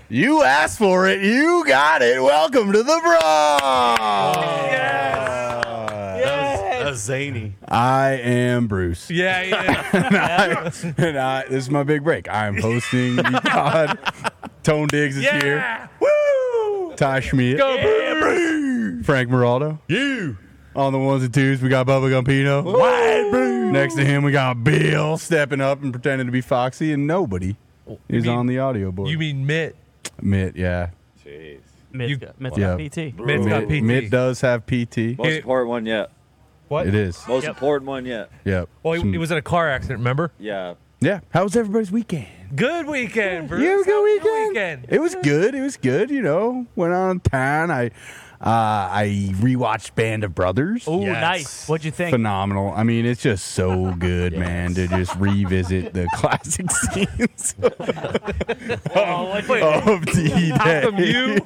You asked for it. You got it. Welcome to the Bronx. That was zany. I am Bruce. Yeah. This is my big break. I am hosting the pod. Tone Diggs is here. Woo! Ty Schmidt. Go, Bruce! Frank Moraldo. You. On the ones and twos, we got Bubba Gumpino. Wide Bruce. Next to him, we got Bill stepping up and pretending to be Foxy, and nobody is on the audio board. You mean Mitt? Mitt, yeah. Jeez. Mitt's Yeah. got PT. Mitt's got PT. Mitt does have PT. Most important one yet. What? It is. Most Yep. important one yet. Yep. Well, he was in a car accident, remember? Yeah. Yeah. How was everybody's weekend? Good weekend, Bruce. You have a How was good your weekend? It was good. It was good. You know, went on town. I rewatched Band of Brothers. Ooh, Yes. nice. What'd you think? Phenomenal. I mean, it's just so good, man, to just revisit the classic scenes Oh, what'd you think? of D-Day. How come you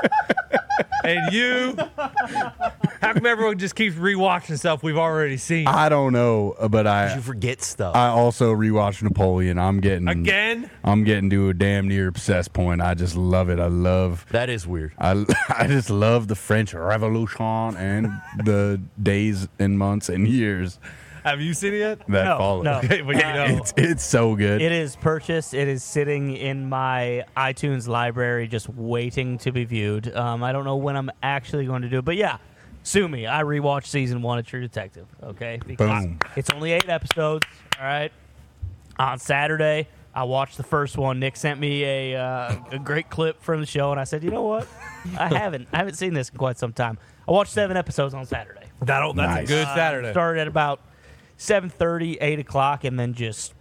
and you? How come everyone just keeps rewatching stuff we've already seen? I don't know, but You forget stuff. I also rewatched Napoleon. I'm getting Again? I'm getting to a damn near obsessed point. I just love it. that is weird. I just love the French Revolution and the days and months and years Have you seen it yet? that No, follow. no. Okay, but you know. It's so good. It is purchased. It is sitting in my iTunes library, just waiting to be viewed. I don't know when I'm actually going to do it, but yeah, sue me. I rewatched season 1 of True Detective. Okay, because Boom. it's only 8 episodes. All right. On Saturday, I watched the first one. Nick sent me a great clip from the show, and I said, you know what? I haven't seen this in quite some time. I watched 7 episodes on Saturday. That's Nice. a good Saturday. Started at about 7:30, 8 o'clock, and then just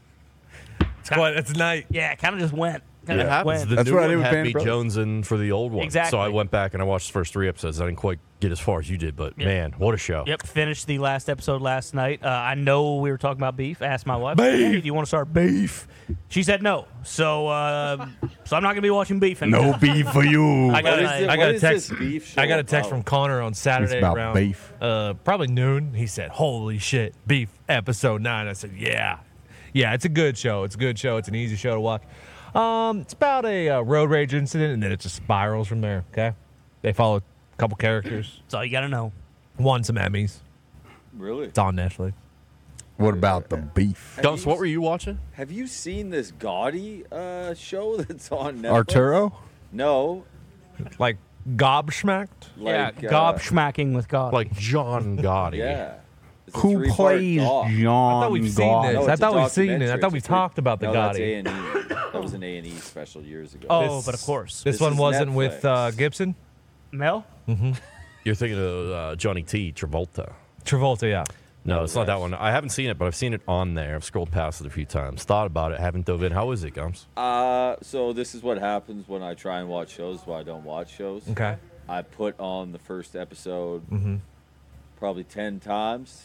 It's night. kind of just went. It Kind of happens. went. The That's new what I one did with had Band of me Brothers. Jones in for the old one. Exactly. So I went back and I watched the first 3 episodes. I didn't quite get as far as you did, but man, what a show. Yep, finished the last episode last night. I know we were talking about beef. Asked my wife, Beef! "Hey, do you want to start beef?" She said no. So I'm not going to be watching beef anymore. No beef for you. I got What is a, it- I got what a is text. this beef show I got a text about? from Connor on Saturday about around beef. Probably noon. He said, "Holy shit, beef episode 9." I said, "Yeah, it's a good show. It's a good show. It's an easy show to watch. It's about a road rage incident, and then it just spirals from there. Okay, they follow a couple characters, That's all you got to know. won some Emmys. Really? It's on Netflix. What about the beef? Gus, what were you watching? Have you seen this Gaudi show that's on Netflix? Arturo? No. Like gobsmacked. Like, Gobsmacking with God. Like John Gotti. Yeah. It's a Who 3-part plays doc. John I thought we've seen Gotti? this. No, I it's thought a we've seen it. I documentary. thought we It's a talked about the No, that's Gotti. A&E. That was an A&E special years ago. oh, this- but of course. This This one is wasn't with Netflix. Gibson. Mel? You're thinking of Johnny T. Travolta. Travolta, yeah. No, it's not that yes. one. I haven't seen it, but I've seen it on there. I've scrolled past it a few times. Thought about it. Haven't dove in. How is it, Gums? So this is what happens when I try and watch shows while I don't watch shows. Okay. I put on the first episode probably 10 times.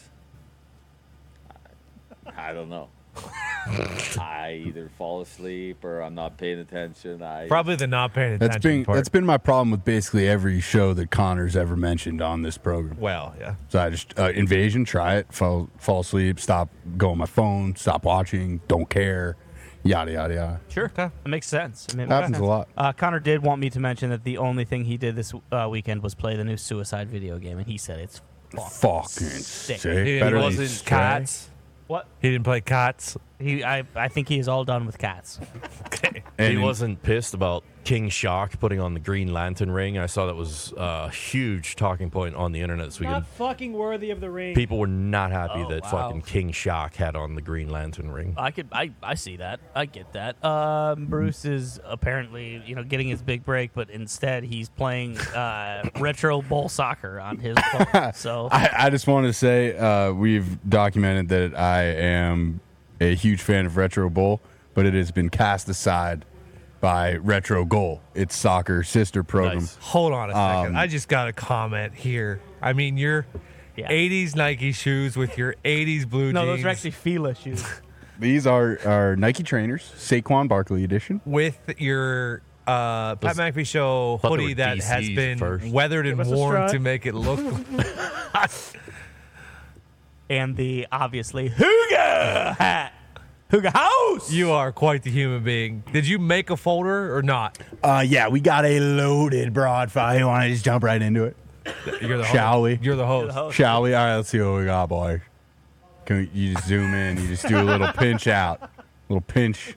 I don't know. I either fall asleep or I'm not paying attention. Probably the not paying attention part. That's been my problem with basically every show that Connor's ever mentioned on this program. Well, yeah. So I just Invasion, try it, fall asleep, stop, go on my phone, stop watching, don't care, yada yada yada. Sure. Okay. That makes sense. I mean, it Happens makes a lot. sense. Connor did want me to mention that the only thing he did this weekend was play the new Suicide video game, and he said it's Fucking sick. sick. He Better than wasn't Stray. Cats. What? He didn't play Cats. I think he is all done with cats. Okay. And he wasn't pissed about King Shock putting on the Green Lantern ring. I saw that was a huge talking point on the internet this weekend. Not fucking worthy of the ring. People were not happy Oh, that wow. fucking King Shock had on the Green Lantern ring. I see that. I get that. Bruce is apparently, getting his big break, but instead he's playing retro bowl soccer on his phone. So I just wanted to say we've documented that I am a huge fan of Retro Bowl, but it has been cast aside by Retro Goal. It's soccer sister program. Nice. Hold on a second. I just got a comment here. I mean, your Yeah. 80s Nike shoes with your 80s blue no, jeans. those are actually Fila shoes. These are Nike trainers, Saquon Barkley edition. with your Pat McAfee Show thought they hoodie were that has DCs been first. weathered and Give us a worn strut. to make it look. And the obviously Hooga hat. Huga House. You are quite the human being. Did you make a folder or not? Yeah, we got a loaded broad file. You want to just jump right into it? You're the Shall host. we? You're the host. the host. Shall we? All right, let's see what we got, boys. You just zoom in. You just do a little pinch out. Little pinch.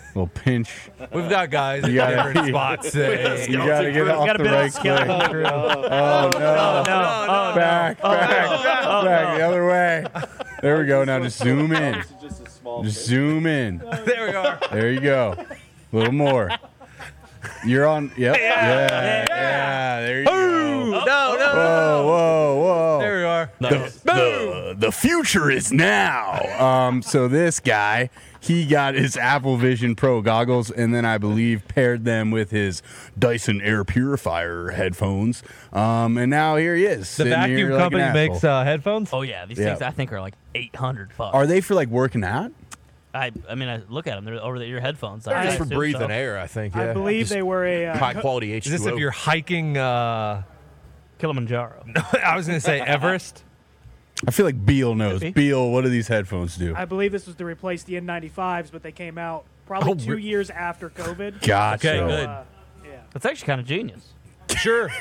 We've got guys in gotta- different spots today. You got to get off Got a the bit right of skeleton click. crew. Oh, no. No. Back, the other way. There we go. Now just zoom in. It's just a small Just zoom in. There we are. There you go. A little more. You're on. Yep. Yeah. There you go. No. Whoa. There we are. The future is now. So this guy, he got his Apple Vision Pro goggles, and then I believe paired them with his Dyson Air Purifier headphones. And now here he is. The sitting vacuum here like an company makes asshole. headphones. Oh yeah, these Yeah. things I think are like $800. Are they for like working out? I mean, I look at them. They're over your headphones. They're I just for assume breathing so. air, I think. I Yeah. believe Just they were a high quality H2O. Is this if you're hiking? Kilimanjaro. I was going to say Everest. I feel like Beal knows. Could be. Beal, what do these headphones do? I believe this was to replace the N95s, but they came out probably Oh, 2 years after COVID. Gotcha. Okay, good. Yeah. That's actually kind of genius. Sure.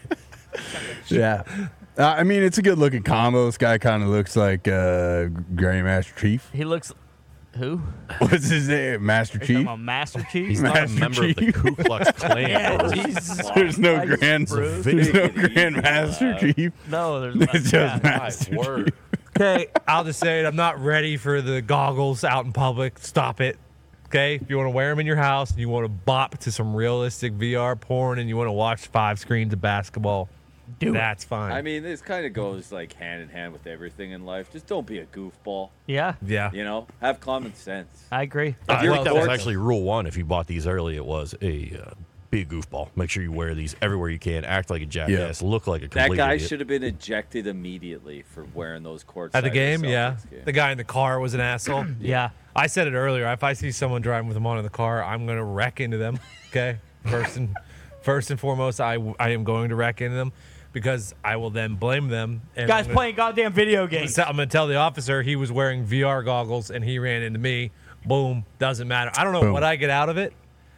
Yeah. I mean, it's a good looking combo. This guy kind of looks like Grandmaster Chief. He looks. Who? What's his name? Master Are you talking Chief? about Master Chief? He's not a Master member of the Chief. Ku Klux Klan. Yeah, or- Jesus. There's no Christ, Grand. Bruce. There's no Grand Master Chief. No, there's It's just My Master word. Okay, I'll just say it. I'm not ready for the goggles out in public. Stop it. Okay, if you want to wear them in your house and you want to bop to some realistic VR porn and you want to watch 5 screens of basketball, that's fine. I mean, this kind of goes like hand in hand with everything in life. Just don't be a goofball. Yeah, yeah. You know, have common sense. I agree. I you're think that was dork- actually rule one. If you bought these early, it was be a goofball. Make sure you wear these everywhere you can. Act like a jackass. Look like a complete That guy idiot. should have been ejected immediately for wearing those courts At the game, yeah. The guy in the car was an asshole. Yeah. I said it earlier. If I see someone driving with them on in the car, I'm going to wreck into them. Okay, first and foremost, I am going to wreck into them because I will then blame them. And Guys I'm gonna- playing goddamn video games. I'm going to tell the officer he was wearing VR goggles and he ran into me. Boom, doesn't matter. I don't know Boom. what I get out of it.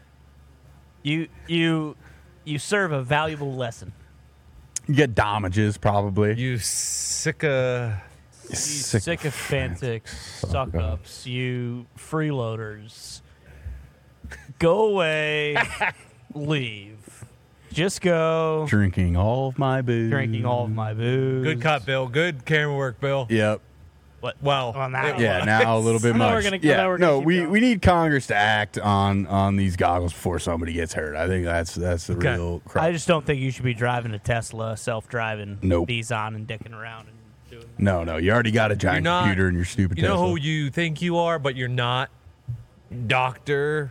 You serve a valuable lesson. You get damages, probably. You sicka. You sycophantic suck ups. You freeloaders. Go away. Leave. Just go. Drinking all of my booze. Drinking all of my booze. Good cut, Bill. Good camera work, Bill. Yep. What? Well, Well, now- Yeah, now a little bit I know we're much. gonna- I yeah, know we're gonna no, keep we, going. we need Congress to act on these goggles before somebody gets hurt. I think that's the Okay. real crap. I just don't think you should be driving a Tesla, self-driving, Nope. these on and dicking around and doing. no, you already got a giant You're not- computer in your stupid you know Tesla. who you think you are, but you're not. Doctor.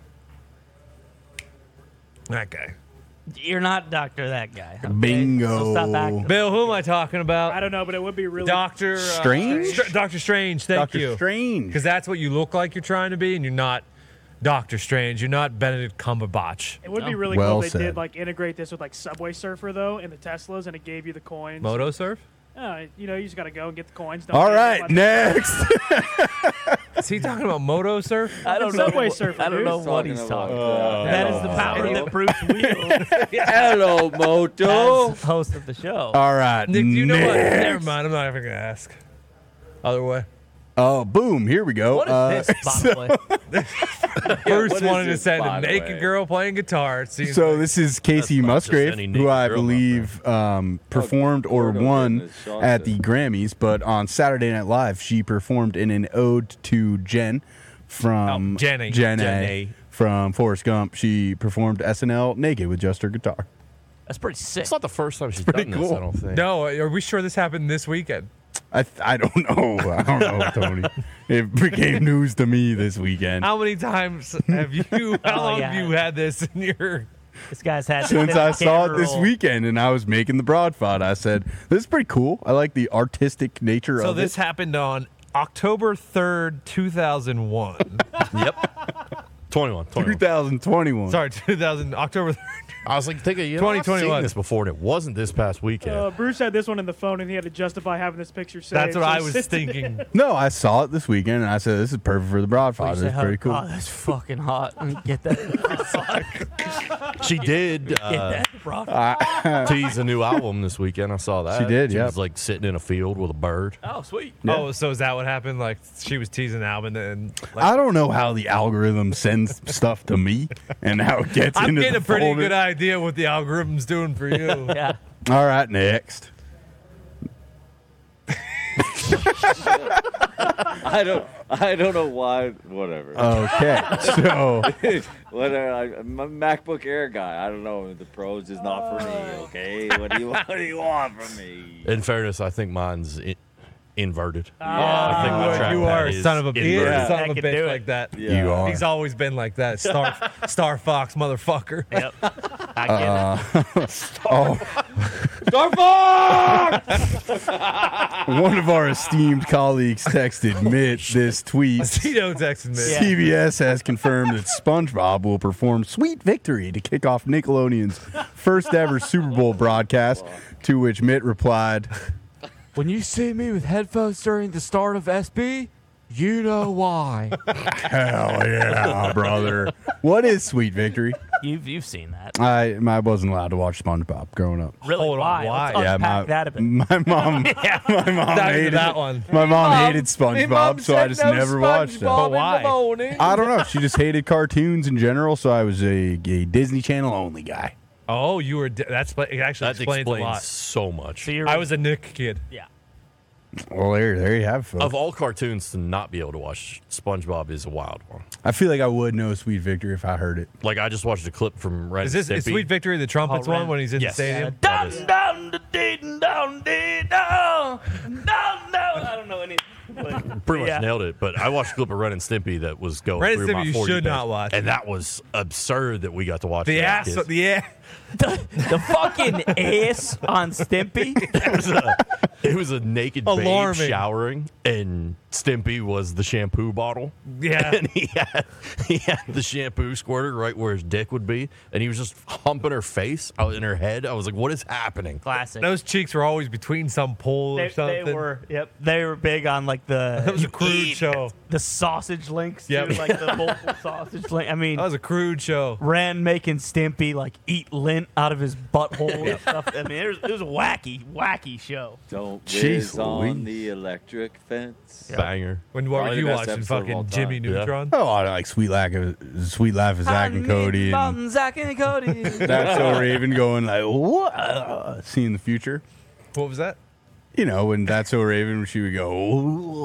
That guy. You're not Doctor that guy. okay? Bingo. So stop acting. Bill, who am I talking about? I don't know, but it would be really. Doctor Strange? Doctor Strange. Thank Doctor you. Strange. Because that's what you look like you're trying to be, and you're not Doctor Strange. You're not Benedict Cumberbatch. It would be No. really Well cool if they said. did like integrate this with like Subway Surfer though in the Teslas, and it gave you the coins. Moto Surf? You know, you just gotta go and get the coins. Don't All pay right, nobody. next. Is he talking about Moto Surf? I don't know. Subway Surfer, I don't dude. know what he's talking about. about. That is the power that Bruce wields Hello, Moto. as host of the show. All right, Nick, do you know what? next. Never mind. I'm not even going to ask. Other way. Oh, boom! Here we go. What is this, by the way? Bruce what is wanted to this, send by a the naked way? girl playing guitar. It seems So like- this is Casey That's not just Musgrave, any who naked I girl out believe performed or Gordo won getting his shots at the in. Grammys. But on Saturday Night Live, she performed in an ode to Jen from Jenny. Jenny from Forrest Gump. She performed SNL naked with just her guitar. That's pretty sick. It's not the first time she's pretty done this, cool. I don't think. No, are we sure this happened this weekend? I don't know. I don't know, Tony. It became news to me this weekend. How many times have you, how Oh, long yeah. have you had this in your, This guy's had Since I saw it this roll. weekend and I was making the broad fod, I said, this is pretty cool. I like the artistic nature so of this it. happened on October 3rd, 2001. Yep. 21. 2021. Sorry, 2000 October 3rd. I was like thinking, you know, I've 2021. seen this before, and it wasn't this past weekend. Bruce had this one in the phone, and he had to justify having this picture saved. That's what so I he was sent it thinking. No, I saw it this weekend, and I said, this is perfect for the Broadfather. It's pretty cool. Oh, that's fucking hot. Get that. She did Get that, bro. tease a new album this weekend. I saw that. She did, She yeah. was like sitting in a field with a bird. Oh, sweet. Yeah. Oh, so is that what happened? Like she was teasing Alvin and like, I don't know how the algorithm sends stuff to me and how it gets I'm into getting the a pretty folder. good idea what the algorithm's doing for you. Yeah. All right, next. I don't know why. Whatever. Okay, so Whatever. I'm a MacBook Air guy. I don't know. The Pros is not for me. Okay. What do you want from me? In fairness, I think mine's inverted. Ah. I think my trackpad you are a is son of a inverted. bitch, son I of a can bitch do it. like that. Yeah. you are. He's always been like that. Star Fox motherfucker. Yep. I get it. Oh, Star Fox! one of our esteemed colleagues texted Mitt this tweet. Tito texted me. Yeah. CBS has confirmed that SpongeBob will perform Sweet Victory to kick off Nickelodeon's first ever Super Bowl broadcast, to which Mitt replied, When you see me with headphones during the start of SB, you know why. hell yeah, brother. What is Sweet Victory? You've seen that. I wasn't allowed to watch SpongeBob growing up. Really? Hold on, why? why? Let's Yeah, unpack that a bit. my mom Dive into hated that one. My mom hated SpongeBob, so I just never watched it. But why? I don't know. She just hated cartoons in general, so I was a Disney Channel only guy. Oh, you were. It actually That explains a lot. explains so much. So you're, I was a Nick kid. yeah. Well, there you have it, folks. Of all cartoons, to not be able to watch SpongeBob is a wild one. I feel like I would know Sweet Victory if I heard it. Like, I just watched a clip from Ren Is this and is Stimpy. Sweet Victory the trumpets Oh, one Ren. when he's in Yes. the stadium? Down, down, da, dee, down, dee, down, down, down. I don't know any. But, Pretty much yeah. nailed it, but I watched a clip of Ren and Stimpy that was going Ren and through Stimpy my you 40 should page, not watch. and that was absurd that we got to watch The that ass, as kids. the The fucking ass on Stimpy. It was a naked Alarming. babe showering, and Stimpy was the shampoo bottle. yeah. And he had the shampoo squirter right where his dick would be, and he was just humping her face out in her head. I was like, "What is happening?" Classic. Those cheeks were always between some pole or They something. were, yep. They were big on like the. That was a crude show. The sausage links, too, Yep. like the multiple sausage link. I mean, That was a crude show. Ren making Stimpy like eat lint out of his butthole and stuff. I mean, it was a wacky show. Don't Jeez whiz on Louise. the electric fence. Banger. What were Probably you the best watching? episode of all Fucking time. Jimmy Neutron? Oh, I like Sweet Laugh of Zach and Cody, and Zach and Cody. That's So Raven going like, what? Seeing the future. What was that? You know, when That's So Raven, she would go,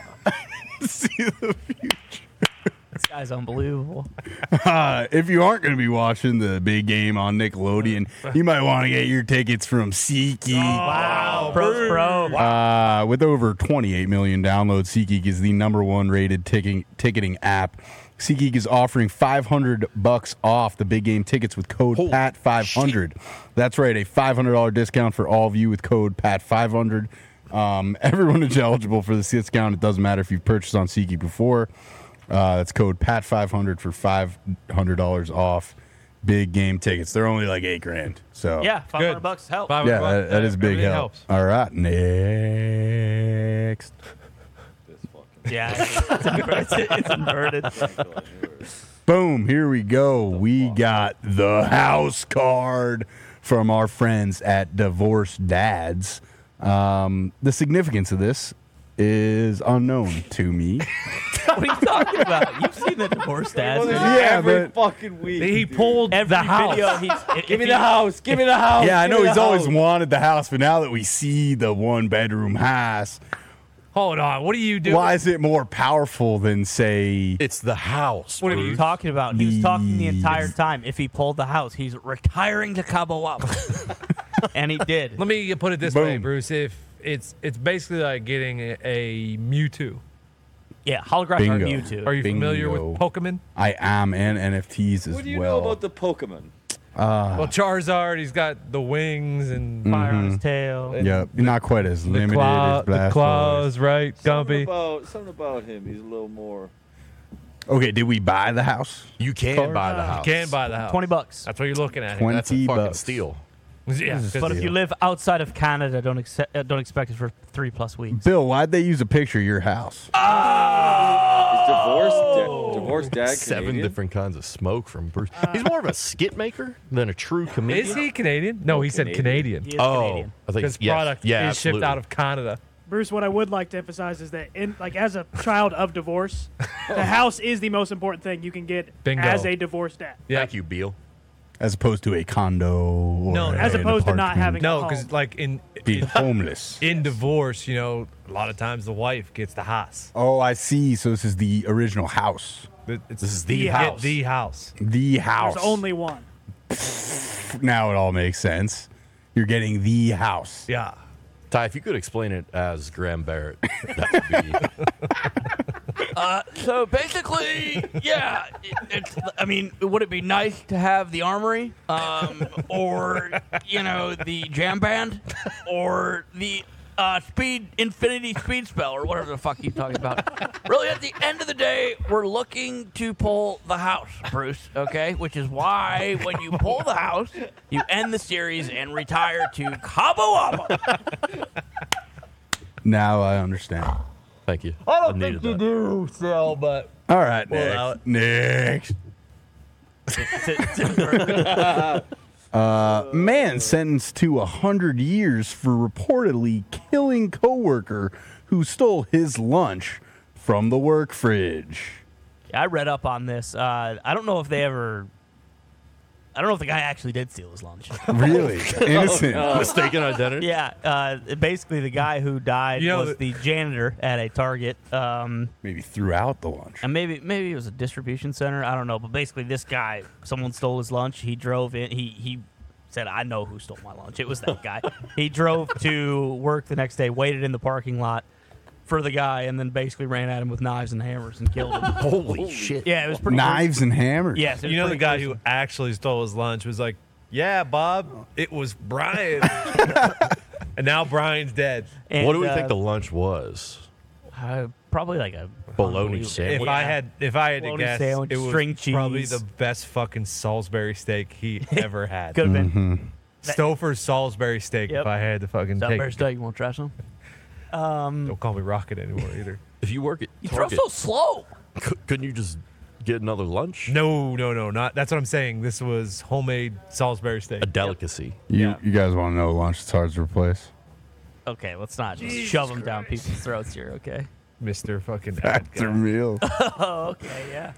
see the future. This guy's unbelievable. If you aren't going to be watching the big game on Nickelodeon, you might want to get your tickets from SeatGeek. Wow, Pros Pro. With over 28 million downloads, SeatGeek is the #1 rated ticketing app. SeatGeek is offering $500 off the big game tickets with code PAT500. That's right, a $500 discount for all of you with code PAT500. Everyone is eligible for this discount. It doesn't matter if you've purchased on SeatGeek before. That's code PAT500 for $500 off big game tickets. They're only like $8,000. So Yeah, Good. $500 help. $500 yeah, that is big everything help. helps. All right, next. This fucking Yeah, it's inverted. Boom, here we go. We got the house card from our friends at Divorced Dads. The significance of this is unknown to me. What are you talking about? You've seen the Divorce Dads. Yeah, every but- fucking week. He dude. pulled Every the house. video, Give me the house. Give me the house. Yeah, I give know me he's the always house. wanted the house, but now that we see the 1-bedroom house, Hold on. What are you doing? why is it more powerful than, say, It's the house. What are you Bruce. talking about? He was talking the entire time. If he pulled the house, he's retiring to Cabo Wabo. And he did. Let me put it this way, Boom. Bruce. If it's basically like getting a Mewtwo. Yeah, holographic Bingo. Mewtwo. Are you familiar Bingo. with Pokemon? I am, and NFTs as What do you well. know about the Pokemon? Well, Charizard, he's got the wings and Fire on his tail. Yep, not quite as the, limited claw, as the Blastoise. claws, right, Something Gumpy? about him. He's a little more. Okay, did we buy the house? You can buy the house. Can buy the house. $20. That's what you're looking at. 20 That's a fucking bucks. steal. Yeah, But if you live outside of Canada, don't expect it for 3+ weeks. Bill, why'd they use a picture of your house? Is divorced dad 7 Canadian? different kinds of smoke from Bruce. He's more of a skit maker than a true comedian. Is he Canadian? No, he said Canadian. He is Oh, Canadian. I think Because yes. product yeah, is shipped absolutely. out of Canada. Bruce, what I would like to emphasize is that, as a child of divorce, the house is the most important thing you can get Bingo. as a divorced dad. Yeah. Thank you, Beal. As opposed to a condo or No, as an opposed to not apartment. having No, a home. because like Being homeless. in divorce, a lot of times the wife gets the house. Oh, I see. So this is the original house. This is the get house. The house. The house. There's only one. Now it all makes sense. You're getting the house. Yeah. Ty, if you could explain it as Graham Barrett, that would be. So basically, yeah. Would it be nice to have the armory, or the jam band, or the infinity speed spell, or whatever the fuck you're talking about? Really, at the end of the day, we're looking to pull the house, Bruce. Okay, which is why when you pull the house, you end the series and retire to Cabo Wabo. Now I understand. Thank you. I don't needed think you that. do, Sal, but All right, Well, next. Man sentenced to 100 years for reportedly killing coworker who stole his lunch from the work fridge. I read up on this. I don't know if the guy actually did steal his lunch. Really? Innocent. Mistaken identity? Yeah, basically the guy who died was the janitor at a Target. Maybe threw out the lunch. And maybe it was a distribution center. I don't know. But basically this guy, someone stole his lunch. He drove in. He said, I know who stole my lunch. It was that guy. He drove to work the next day, waited in the parking lot for the guy, and then basically ran at him with knives and hammers and killed him. Holy shit. Yeah, it was pretty Knives and hammers. Yes, it was the pretty guy gruesome. who actually stole his lunch was like, "Yeah, Bob, it was Brian." And now Brian's dead. And, What do we think the lunch was? probably like a Bologna sandwich. If I had to Bologna guess, sandwich, it was string probably cheese. the best fucking Salisbury steak he ever had. Could have been. Stouffer's Salisbury steak. Yep. If I had to fucking Salisbury take, steak. You want to try some? don't call me Rocket anymore either. If you work at You throw Target, so slow. couldn't you just get another lunch? No, not. That's what I'm saying. This was homemade Salisbury steak. A delicacy. You guys want to know a lunch that's hard to replace? Okay, let's not just shove them down people's throats here, okay? Mr. fucking Factor meals. Oh, okay, yeah.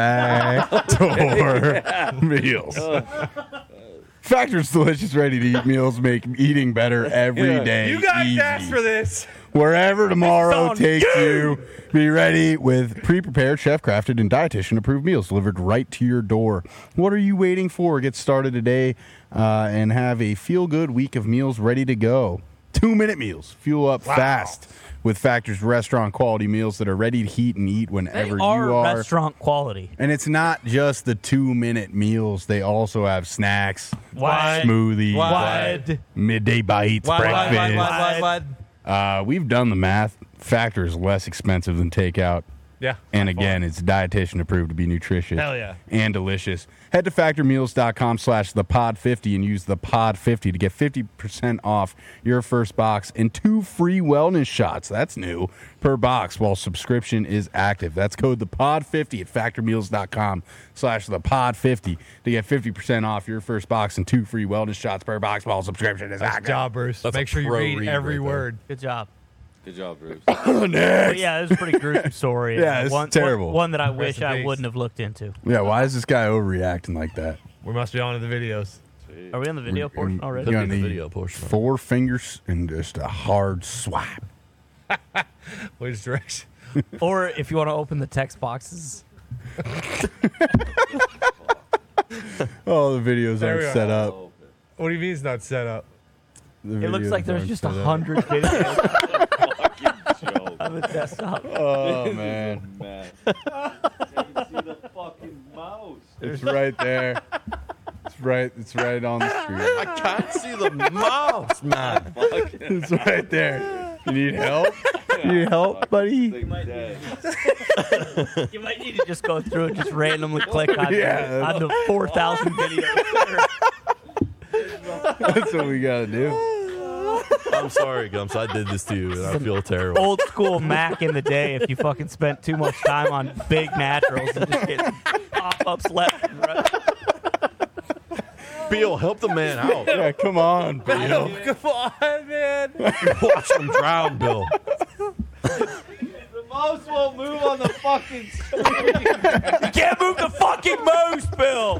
Factor meals. Factor's delicious, ready-to-eat meals make eating better every day. You guys easy. asked for this. Wherever tomorrow sound takes you, be ready with pre-prepared, chef-crafted, and dietitian-approved meals delivered right to your door. What are you waiting for? Get started today and have a feel-good week of meals ready to go. 2-minute meals. Fuel up fast with Factor's restaurant quality meals that are ready to heat and eat They whenever you are are. restaurant quality. And it's not just the 2-minute meals. They also have snacks, Wide. smoothies, Wide. midday bites, breakfast. Wide. We've done the math. Factor is less expensive than takeout. Yeah. And again, it's dietitian approved to be nutritious. Hell yeah. And delicious. Head to factormeals.com/thepod50 and use the pod50 to get 50% off your first box and 2 free wellness shots. That's new per box while subscription is active. That's code the pod50 at factormeals.com/thepod50 to get 50% off your first box and 2 free wellness shots per box while subscription is Nice active. job, Bruce. That's Make a sure you pro read read every right there. word. Good job. Good job, Bruce. But yeah, it was a pretty gruesome story. Yeah, it's terrible. One that I wish in I peace. wouldn't have looked into. Yeah, why is this guy overreacting like that? We must be on to the videos. Are we on the video portion already? You're Could be gonna the need video portion. 4 fingers and just a hard swipe. Which direction? Or if you want to open the text boxes. Oh, the videos There aren't we are. set up. What do you mean it's not set up? The It looks videos like there's aren't just set up. 100 videos Joke, on the desktop. Oh, man. man. Can't see the fucking mouse. It's right there. It's right on the screen. I can't see the mouse, man. It's right there. You need help? You help, buddy? Thing's dead. You might need to just go through and just randomly click on, Yeah. on the 4,000 videos. That's what we gotta do. I'm sorry, Gumps. I did this to you, and I feel terrible. Old school Mac in the day if you fucking spent too much time on big naturals and just get pop-ups left and right. Bill, help the man out. Yeah, come on, Bill. Come on, man. Watch him drown, Bill. The mouse won't move on the fucking screen. You can't move the fucking mouse, Bill.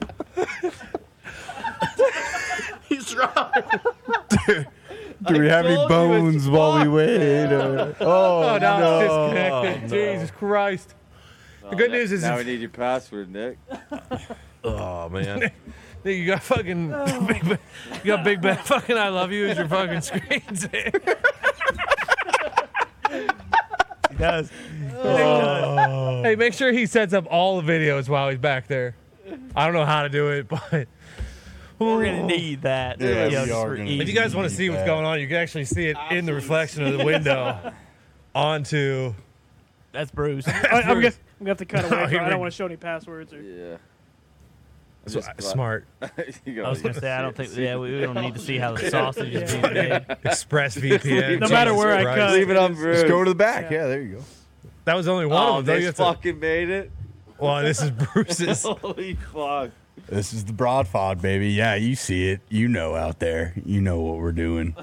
He's drowning. Do we have any told you bones it's while we fucked. wait? Oh, now no. it's disconnected. Jesus Christ. The good news is Now we it's, need your password, Nick. Oh, man. you got fucking you got Big Ben fucking I love you as your fucking screensaver. He does. Hey, make sure he sets up all the videos while he's back there. I don't know how to do it, but We're going to need that. Yeah, we just are for gonna ease. if you guys want to see what's going on, you can actually see it in the reflection of the window onto. That's Bruce. I'm gonna have to cut away. Here I we- don't want to show any passwords. Or Yeah. Smart. You go, I was going to say, I don't think, we don't need to see how the sausage is being made. Express VPN. No matter where I Christ. cut. Leave it on Bruce. Just go to the back. Yeah, there you go. That was only one Oh, of them. Don't you this have to- fucking made it. Well, this is Bruce's. Holy fuck. This is the broad fod, baby. Yeah, you see it. You know out there. You know what we're doing.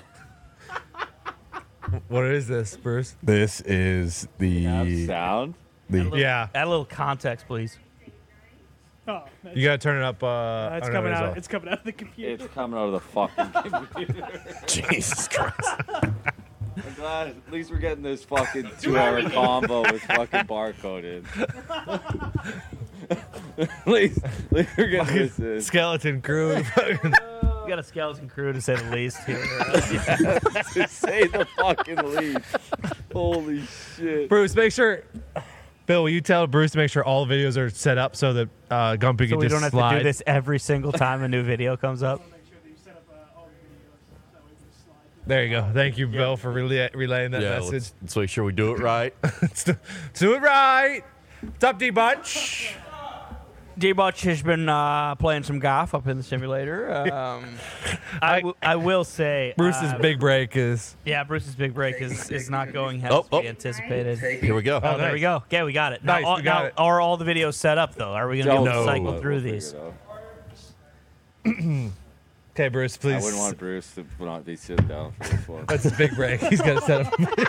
What is this, Bruce? This is Have the sound. Yeah, Add a little context, please. Oh, you gotta turn it up. it's I don't know coming as out. well. It's coming out of the computer. It's coming out of the fucking computer. Jesus Christ. I'm glad. At least we're getting this fucking 2-hour combo with fucking barcode in. at least we're getting this in. Skeleton crew. We got a skeleton crew, to say the least, here. To say the fucking least. Holy shit. Bruce, make sure. Bill, will you tell Bruce to make sure all the videos are set up so that Gumpy So can we just don't have slide? to do this every single time a new video comes up. Make sure that you set up all the videos. That way we just slide. There you go. Thank you, Bill, for relaying that Yeah, message. let's make sure we do it right. Let's do it right. What's up, D-Bunch? D-Butch has been playing some golf up in the simulator. I will say, Bruce's big break is. yeah, Bruce's big break is not going as we anticipated. Here we go. Oh, there we go. Okay, we got it. Now, Nice, we got it. Are all the videos set up though? Are we going to be able to cycle We'll through figure these? it out. Okay, Bruce, I please. wouldn't want Bruce to not be sitting down for this one. That's his big break. He's got to set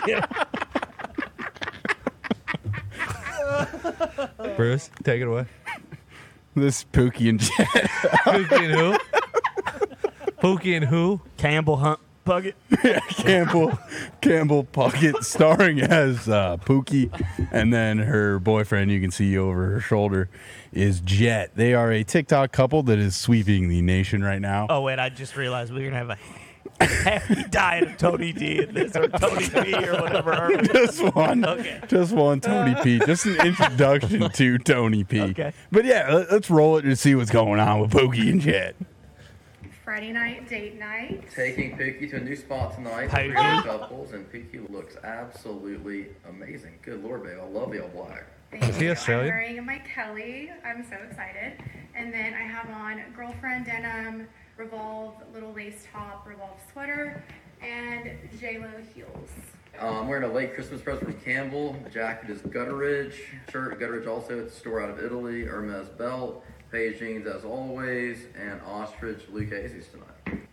up. Bruce, take it away. this Pookie and Jet. Pookie and who? Pookie and who? Campbell Hunt Puckett. Campbell Puckett, starring as Pookie, and then her boyfriend, you can see over her shoulder, is Jet. They are a TikTok couple that is sweeping the nation right now. Oh wait, I just realized we're gonna have a hefty diet of Tony D in this, or Tony P, or whatever. Just one. Okay. Just one Tony P. Just an introduction to Tony P. Okay. But yeah, let's roll it and see what's going on with Pookie and Jet. Friday night date night. Taking Pookie to a new spot tonight. How you Three doing? couples, and Pookie looks absolutely amazing. Good Lord, babe, I love the all black. Thank Is he you. Australian? I'm wearing my Kelly. I'm so excited. And then I have on girlfriend denim, Revolve little lace top, Revolve sweater, and JLo heels. I'm wearing a late Christmas present from Campbell. The jacket is Gutteridge. Shirt, Gutteridge also. It's a store out of Italy. Hermes belt. Paige jeans as always. And ostrich Lucchese's tonight.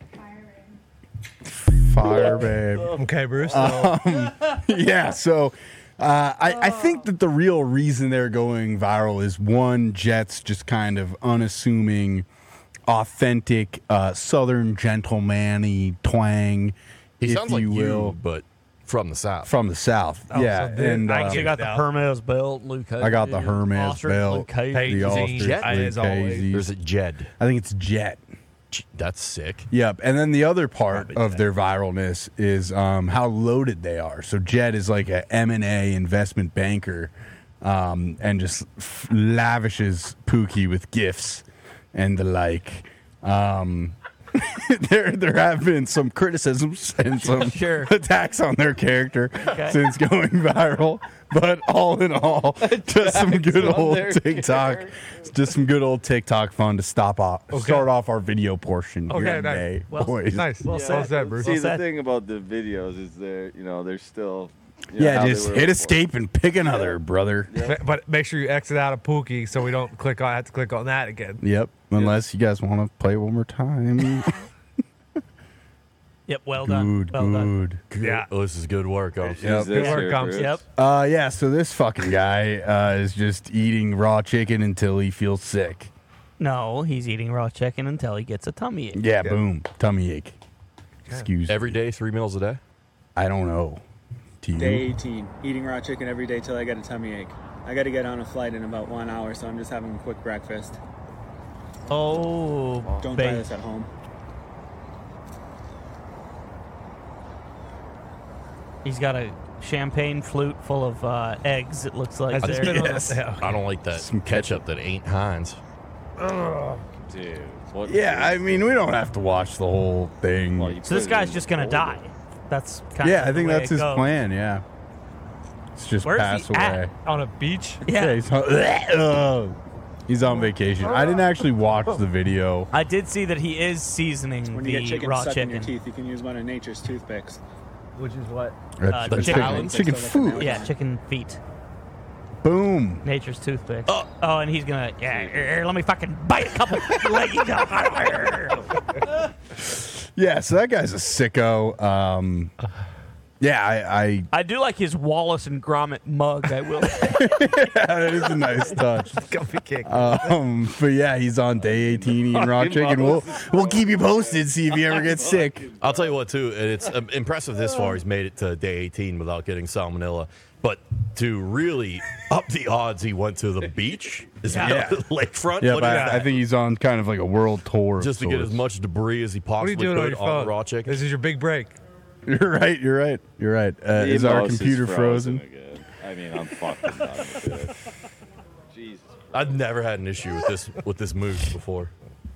Fire, babe. Okay, Bruce. Yeah, so I think that the real reason they're going viral is one, Jet's just kind of unassuming, authentic, southern gentleman-y twang, He if sounds like you will, but from the South. from the South. Oh, yeah, so then and I So you get got the Yeah. Hermes belt, Luke. I got the Hermes belt, Hey, the ostrich Jet, as always. Lucchese. There's a Jed. I think it's Jet. That's sick. Yep, and then the other part Probably of their viralness is how loaded they are. So Jet is like a M&A investment banker, and just lavishes Pookie with gifts and the like. there have been some criticisms and some Sure. attacks on their character since going viral. But all in all, just some good on old their TikTok, just some good old TikTok fun to start off our video portion here Okay, nice. today, Well, boys. Nice. Well Well said. said, Bruce. See, the said. thing about the videos is they're still. You know, Yeah, how they just were hit before. escape and pick another, brother. But make sure you exit out of Pookie so we don't have to click on that again. Yep. Unless you guys want to play one more time. Yep, well done. Good, Well done. good. Yeah. Oh, this is good work. Who's Yep. this Good work, here, Gumps. Bruce? Yep. Yeah, so this fucking guy is just eating raw chicken until he feels sick. No, he's eating raw chicken until he gets a tummy ache. Yeah, boom. Tummy ache. Excuse Every me. day, 3 meals a day. I don't know. To you? Day 18, eating raw chicken every day till I get a tummy ache. I got to get on a flight in about 1 hour, so I'm just having a quick breakfast. Oh, Don't try babe. this at home. He's got a champagne flute full of eggs, it looks like. Has this there. been on Yes. the- I don't like that Some ketchup that ain't Heinz. Dude, what? Yeah, I mean, we don't have to watch the whole thing. Well, you So this put it guy's in just the going to folder. die. That's kind Yeah, of I think the way that's it his goes. plan, yeah. It's just Where's pass he away. at? On a beach? Yeah. He's on vacation. I didn't actually watch the video. I did see that he is seasoning When you get the chicken raw stuck in your chicken. teeth, you can use one of nature's toothpicks. Which is what? That's the chicken, chicken- chicken food. Yeah, chicken feet. Boom. Nature's toothpick. Oh, and he's gonna let me fucking bite a couple leggies off. Yeah, so that guy's a sicko. Yeah, I do like his Wallace and Gromit mug. I will. that is a nice touch. Gumpy kick. But yeah, he's on day 18 eating raw chicken. We'll keep you posted. See if he ever gets sick. I'll tell you what, too, and it's impressive this far. He's made it to day 18 without getting salmonella. But to really up the odds, he went to the beach, Yeah. lakefront, Yeah, what but do you got? I think he's on kind of like a world tour. of just to get as sorts. much debris as he What are possibly you doing on could your on phone? the raw chicken. This is your big break. You're right. You're right. You're right. The Is our mouse computer frozen? again. I mean, I'm fucking done with it. Jesus. I've never had an issue with this moose before.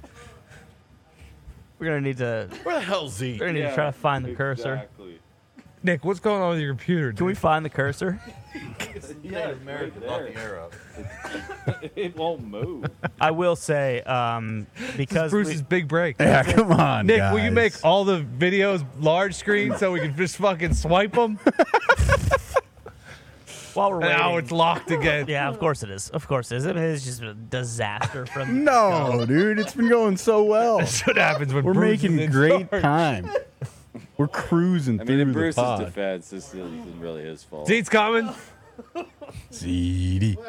We're gonna need to. Where the hell's he? We're gonna need to try to find the cursor. Exactly. Nick, what's going on with your computer? Can we find the cursor? Yeah, American It won't move. I will say, because Bruce's big break. Yeah, come on, Nick, guys. will you make all the videos large screen so we can just fucking swipe them? while we're waiting. Now it's locked again. Yeah, of course it is. Of course it is. I mean, it's just a disaster from. No, dude, it's been going so well. That's what happens when We're Bruce is making in great charge. time. We're cruising I through mean, in the Bruce's pod. defense, this isn't really his fault. Zeet's coming. CD,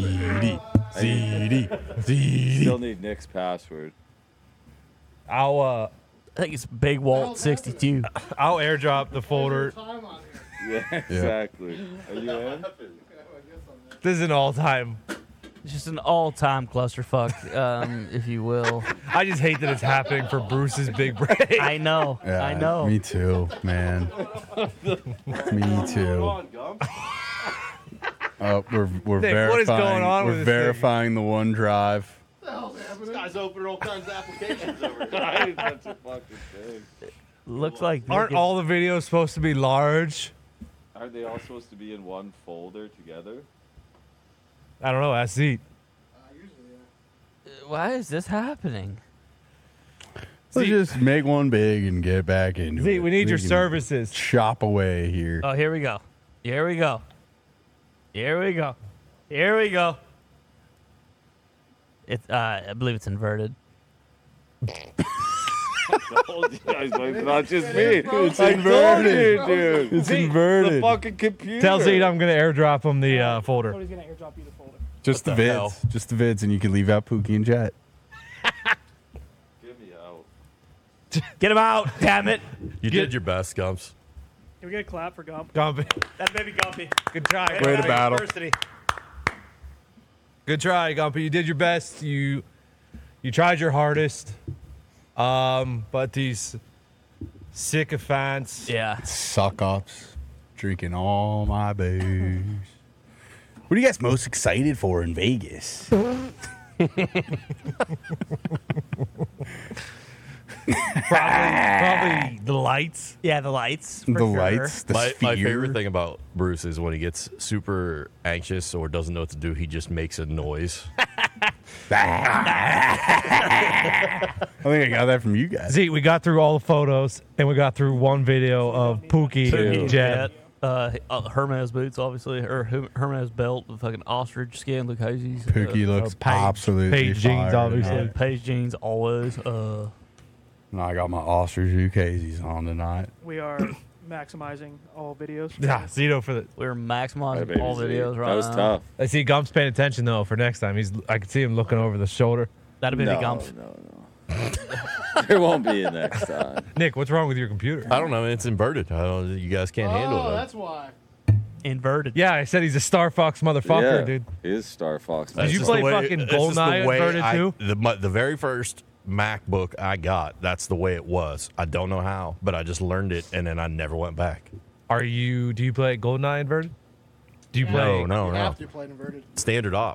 CD. Still need Nick's password. I'll I think it's Big Walt 62. I'll airdrop the folder. Yeah, exactly. Are you in? This is an all-time. It's just an all-time clusterfuck, if you will. I just hate that it's happening for Bruce's big break. I know. Yeah, I know. Me too, man. Me too. We're Nick, verifying. what is going on we're with this thing? verifying the OneDrive. This guy's opening all kinds of applications over That's a fucking thing. Looks like Aren't all the videos supposed to be large? Aren't they all supposed to be in one folder together? I don't know. Ask Zeet. Why is this happening? Let's just make one big and get back into it. Zeet, we need your can services. Chop away here. Oh, here we go. Here we go. Here we go. Here we go. It's I believe it's inverted. It's not just me. It's I told you, inverted. dude. It's The inverted. fucking computer. Tell Zeet I'm going to airdrop him the folder. Cody's gonna airdrop you the folder. Just the What the vids. hell? Just the vids, and you can leave out Pookie and Jet. Get me out. Get him out, damn it. You did your best, Gumps. Can we get a clap for Gump? Gumpy. That baby Gumpy. Good try. Way to battle. Good try, Gumpy. You did your best. You tried your hardest. But these sycophants. Yeah. Suck ups. Drinking all my booze. What are you guys most excited for in Vegas? Probably the lights. Yeah, the lights. The for sure. lights, the My sphere. favorite thing about Bruce is when he gets super anxious or doesn't know what to do, he just makes a noise. I think I got that from you guys. See, we got through all the photos, and we got through one video of Pookie and Jet. Hermes boots, obviously, or Hermes belt, the fucking ostrich skin, Lucchese's. Pookie looks Paige- absolutely Paige jeans, fire obviously. tonight. Paige jeans, always. And I got my ostrich Lucchese's on tonight. We are maximizing all videos. Yeah, Zito for the. We're Hey, maximizing baby all Z. videos right That was now. tough. I see Gump's paying attention though for next time. I can see him looking over the shoulder. That'd be No, the Gump. no. There won't be a next time. Nick, what's wrong with your computer? I don't know. It's inverted. You guys can't handle it. That's why. Inverted. Yeah, I said he's a Star Fox motherfucker, Yeah, dude. he is Star Fox. Did you just play the way- fucking that's just the GoldenEye way inverted too? The very first MacBook I got, that's the way it was. I don't know how, but I just learned it, and then I never went back. Do you play GoldenEye inverted? Do you play? No, You no. have to play it inverted. Standard op.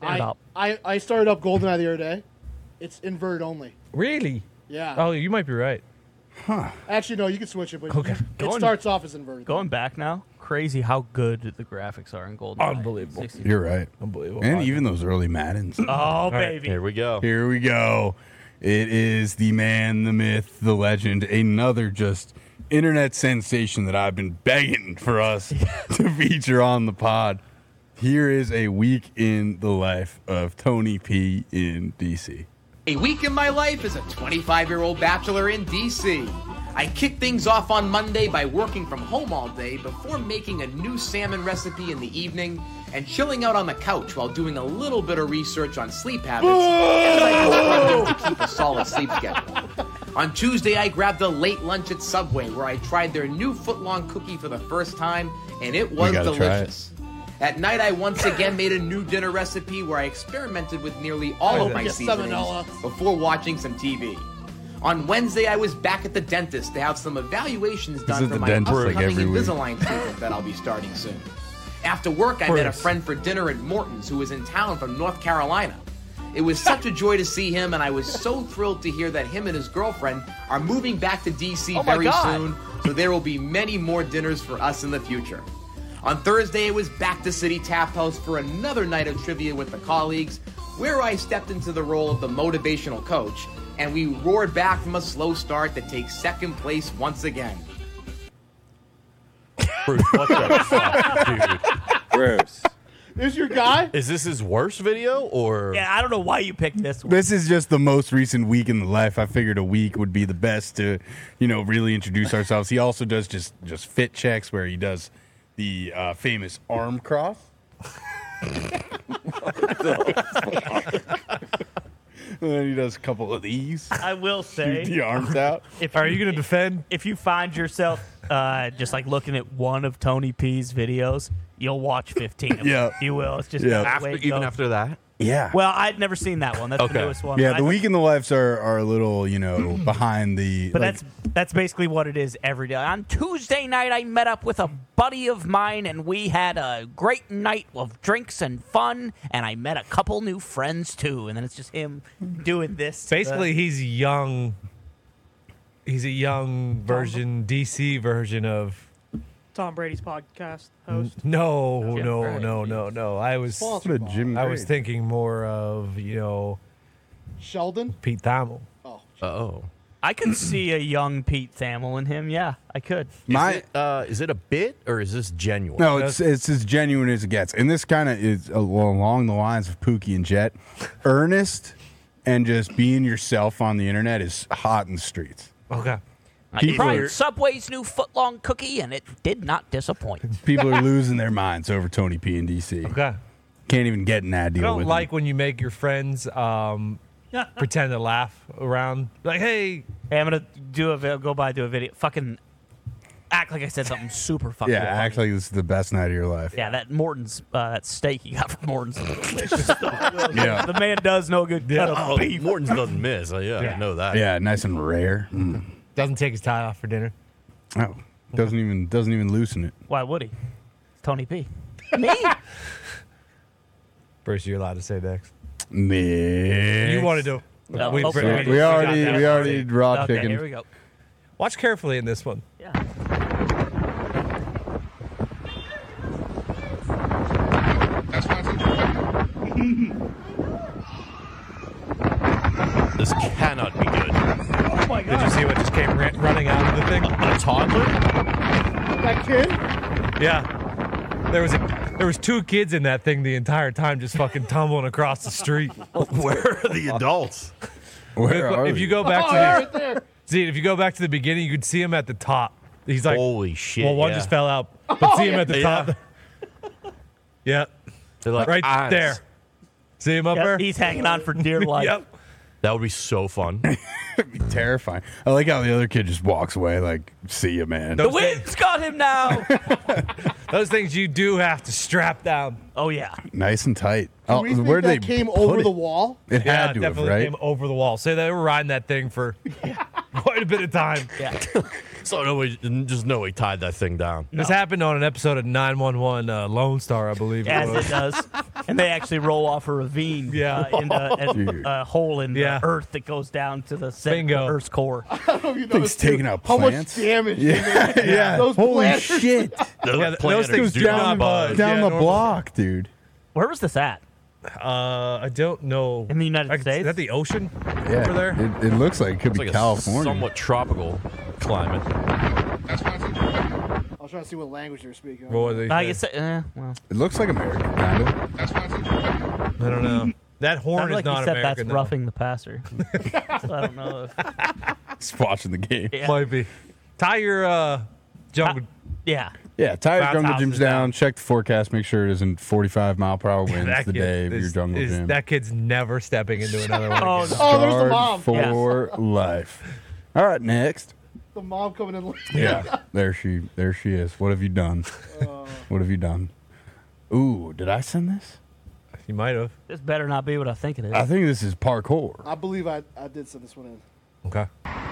I started up GoldenEye the other day. It's inverted only. Really? Yeah. Oh, you might be right. Actually, no, you can switch it, but Okay. it starts off as inverted. Going back now, crazy how good the graphics are in GoldenEye. Unbelievable. 60. You're right. Unbelievable. And even those early Maddens. Oh, right, baby. Here we go. Here we go. It is the man, the myth, the legend, another just internet sensation that I've been begging for us to feature on the pod. Here is a week in the life of Tony P in DC. A week in my life as a 25-year-old bachelor in D.C. I kicked things off on Monday by working from home all day before making a new salmon recipe in the evening and chilling out on the couch while doing a little bit of research on sleep habits as I do struggling to keep a solid sleep schedule. On Tuesday, I grabbed a late lunch at Subway where I tried their new footlong cookie for the first time, and it was gotta try it. delicious. At night, I once again made a new dinner recipe where I experimented with nearly all of my Yes, seasonings salmonella. before watching some TV. On Wednesday, I was back at the dentist to have some evaluations This done is for the my dentist, like, upcoming every week. Invisalign treatment that I'll be starting soon. After work, I met a Bruce. friend for dinner at Morton's who was in town from North Carolina. It was such a joy to see him, and I was so thrilled to hear that him and his girlfriend are moving back to D.C. very soon, so there will be many more dinners for us in the future. On Thursday, it was back to City Tap House for another night of trivia with the colleagues, where I stepped into the role of the motivational coach, and we roared back from a slow start to take second place once again. Bruce, what the fuck, dude? Bruce. Is your guy? Is this his worst video, or Yeah, I don't know why you picked this one. This is just the most recent week in the life. I figured a week would be the best to, really introduce ourselves. He also does just fit checks where he does the famous arm cross. And then he does a couple of these. I will say, Shoot the arms out. Are you going to defend? if you find yourself just like looking at one of Tony P's videos, you'll watch 15 of them. Yeah. You will. It's just Yeah. the way it even goes. after that? Yeah. Well, I'd never seen that one. That's Okay. the newest one. Yeah, I- the week in the lives are a little, behind the. But like, that's basically what it is every day. On Tuesday night, I met up with a buddy of mine, and we had a great night of drinks and fun. And I met a couple new friends too. And then it's just him doing this. Basically, he's young. He's a young version, DC version of. Tom Brady's podcast host. No. I was what a Jim. I was Gray. thinking more of Sheldon? Pete Thamel. Oh. Oh. I could see a young Pete Thamel in him. Yeah, I could. Is it a bit, or is this genuine? No, it's as genuine as it gets, and this kind of is along the lines of Pookie and Jet. Earnest and just being yourself on the internet is hot in the streets. Okay. I People tried are- Subway's new footlong cookie, and it did not disappoint. People are losing their minds over Tony P and DC. Okay. Can't even get in that I deal don't with like when you make your friends pretend to laugh around. Like, hey. Hey, I'm gonna do a video. Fucking act like I said something super fucking. Yeah, funny. act like this is the best night of your life. Yeah, that Morton's that steak he got from Morton's. Yeah. The man does know a good cut of Oh, beef. Morton's doesn't miss. I know that. Yeah, nice and rare. Mm. Doesn't take his tie off for dinner. Oh, doesn't even loosen it. Why would he? It's Tony P. Me? Bruce, you're allowed to say next. Next. You wanted to. No. We Oh, already- We already got that. we already raw Okay, chicken. here we go. Watch carefully in this one. Yeah. This cannot be good. Oh my Did you god. see what just came running out of the thing? A toddler? That kid? Yeah. There was 2 kids in that thing the entire time, just fucking tumbling across the street. Where are the adults? Where are If you we? go back Oh, to right there. see, if you go back to the beginning, you could see him at the top. He's like, Holy shit. well, one yeah. just fell out, but see him at the Yeah. top. Yeah, They're like, right "Eyes." there. See him up Yep, there? he's hanging on for dear life. Yep. That would be so fun. It'd be terrifying. I like how the other kid just walks away, like, see ya, man. The wind's got him now. Those things you do have to strap down. Oh yeah. Nice and tight. Do we think where'd that they came put over it? the wall? It Yeah, had to have, definitely right? came over the wall. So they were riding that thing for quite a bit of time. Yeah. So no way tied that thing down. This happened on an episode of 911 Lone Star, I believe. As it does. And they actually roll off a ravine Yeah. into a hole in Yeah. the earth that goes down to the Bingo. Earth's core. I don't know if you Thing's noticed, too, taking out how plants. much damage. Yeah, they made. yeah. Those Holy planters. shit. those planters things do do not not budge. Down Yeah, the normally. block, dude. Where was this at? I don't know. In the United States? Is that the ocean Yeah. over there? It looks like it could It's be like California. a somewhat tropical climate. I was trying to see what language they were speaking. What was it? I guess. Well, It looks like American, kind of. I don't know. That horn sounded is like you not said American. that's though. roughing the passer. So I don't know if. Just watching the game. Yeah. Might be. Tie your jungle. Yeah. Yeah, tie your Bounce jungle houses gyms down. down. Check the forecast. Make sure it isn't 45-mile-per-hour winds That the kid day of your is- jungle is- gym. That kid's never stepping into another one. Oh, again. no. Oh, there's the Scarred mom. for life. All right, next. The mom coming in. Yeah, there she is. What have you done? What have you done? Ooh, did I send this? You might have. This better not be what I think it is. I think this is parkour. I believe I did send this one in. Okay.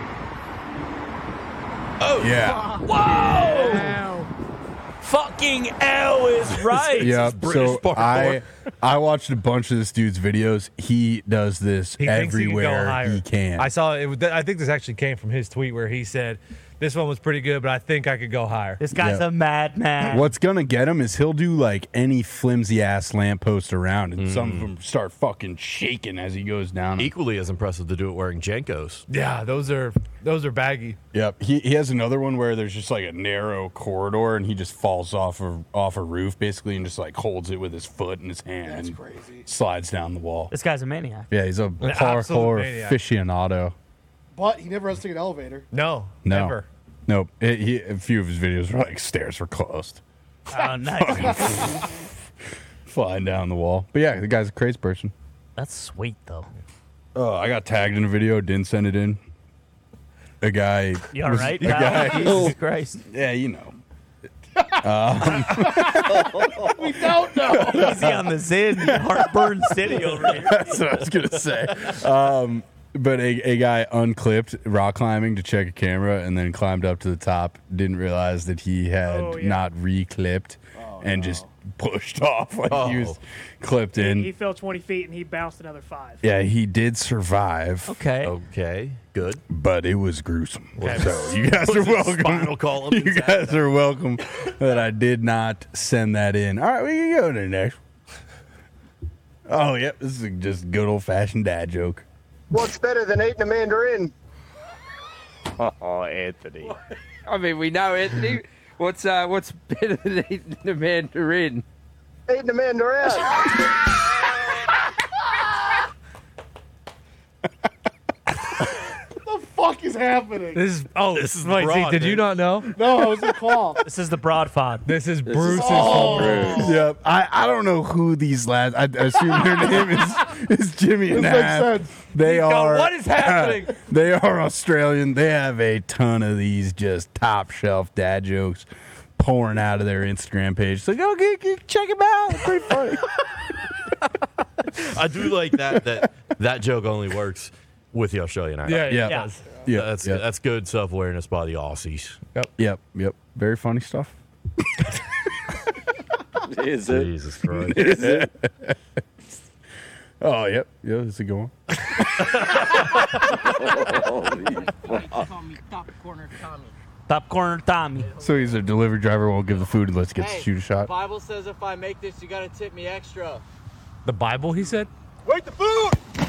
Yeah. Whoa! Fucking L is right. Yeah. British So parkour. I watched a bunch of this dude's videos. He does this He thinks he can go everywhere higher. he can. I saw it. I think this actually came from his tweet where he said, "This one was pretty good, but I think I could go higher." This guy's Yeah. a madman. What's gonna get him is he'll do like any flimsy ass lamppost around, and some of them start fucking shaking as he goes down. Equally as impressive to do it wearing Jenkos. Yeah, those are baggy. Yep. He has another one where there's just like a narrow corridor, and he just falls off a roof basically, and just like holds it with his foot in his hand That's and crazy. slides down the wall. This guy's a maniac. Yeah, he's a absolute parkour maniac. aficionado. But he never has to take an elevator. No, No. never. Nope. A few of his videos were like stairs were closed, Oh, nice. flying down the wall. But yeah, the guy's a crazy person. That's sweet though. Oh, I got tagged in a video, didn't send it in. A guy. You all was- right? A pal? guy. Jesus Christ. Yeah, you know. We don't know. Easy on the Zin, Heartburn City over here. That's what I was gonna say. But a guy unclipped rock climbing to check a camera, and then climbed up to the top. Didn't realize that he had Oh, yeah. not re-clipped, and just pushed off like he was clipped He in. fell 20 feet and he bounced another 5. Yeah, he did survive. Okay. Okay, good. But it was gruesome. Okay. So you guys are welcome. Spinal column. You guys are welcome that I did not send that in. All right, we can go to the next. Oh, yep. This is just good old fashioned dad joke. What's better than eating a mandarin? Oh, Anthony. I mean, we know Anthony. What's better than eating a mandarin? Eating a mandarin. What the fuck is happening? This is Broad, Zeke, did you dude. not know? No, I was in call. This is the Broad Fod. This is Bruce's Oh. fault. Yep. I don't know who these lads. I assume their name is Jimmy and This makes Ab. sense. They are. what is happening? They are Australian. They have a ton of these just top shelf dad jokes pouring out of their Instagram page. So go check them out. It's pretty funny. I do like that joke only works with the Australian accent. Yeah, Yeah. does. Yeah, That's good self-awareness by the Aussies. Yep. Very funny stuff. Is it? Jesus Christ. Oh, yep. Yeah, that's a good one. Top corner Tommy. So he's a delivery driver, won't give the food and let's get to shoot a shot. Bible says if I make this, you gotta tip me extra. The Bible, he said? Wait the food!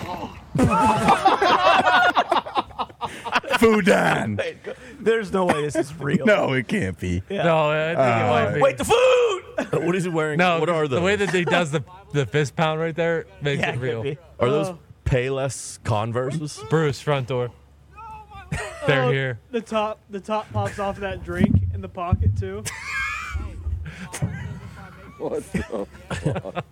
Food down. There's no way this is real. No, it can't be. No, I think it might be. Wait, the food! What is he wearing? No, what are those? the way that he does the fist pound right there makes Yeah, it it could real. be. Are those Payless Converses? Bruce, front door. They're here. The top pops off of that drink in the pocket too. What the fuck?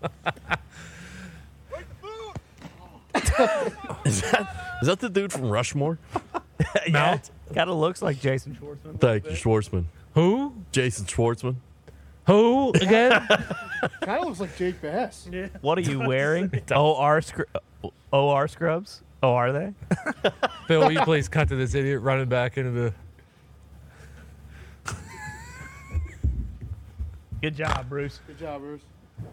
Is that the dude from Rushmore? Yeah, kind of looks like Jason Schwartzman. Thank you, Schwartzman. Who? Jason Schwartzman. Who again? Kind of looks like Jake Bass. Yeah. What are you wearing? OR scrubs? Oh, are they? Phil, will you please cut to this idiot running back into the... Good job, Bruce. Good job, Bruce.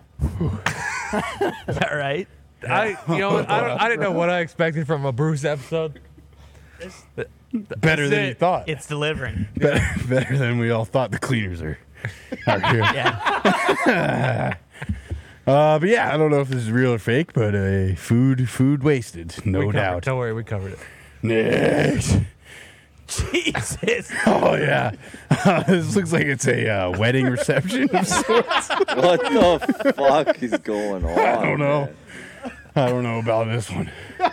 All right. I didn't know what I expected from a Bruce episode. Better than you thought. It's delivering. Better than we all thought the cleaners are here. Yeah. But yeah, I don't know if this is real or fake, but food wasted, no doubt. Don't worry, we covered it. Next. Jesus. Oh yeah, this looks like it's a wedding reception of sorts. What the fuck is going on? I don't know. man? I don't know about this one.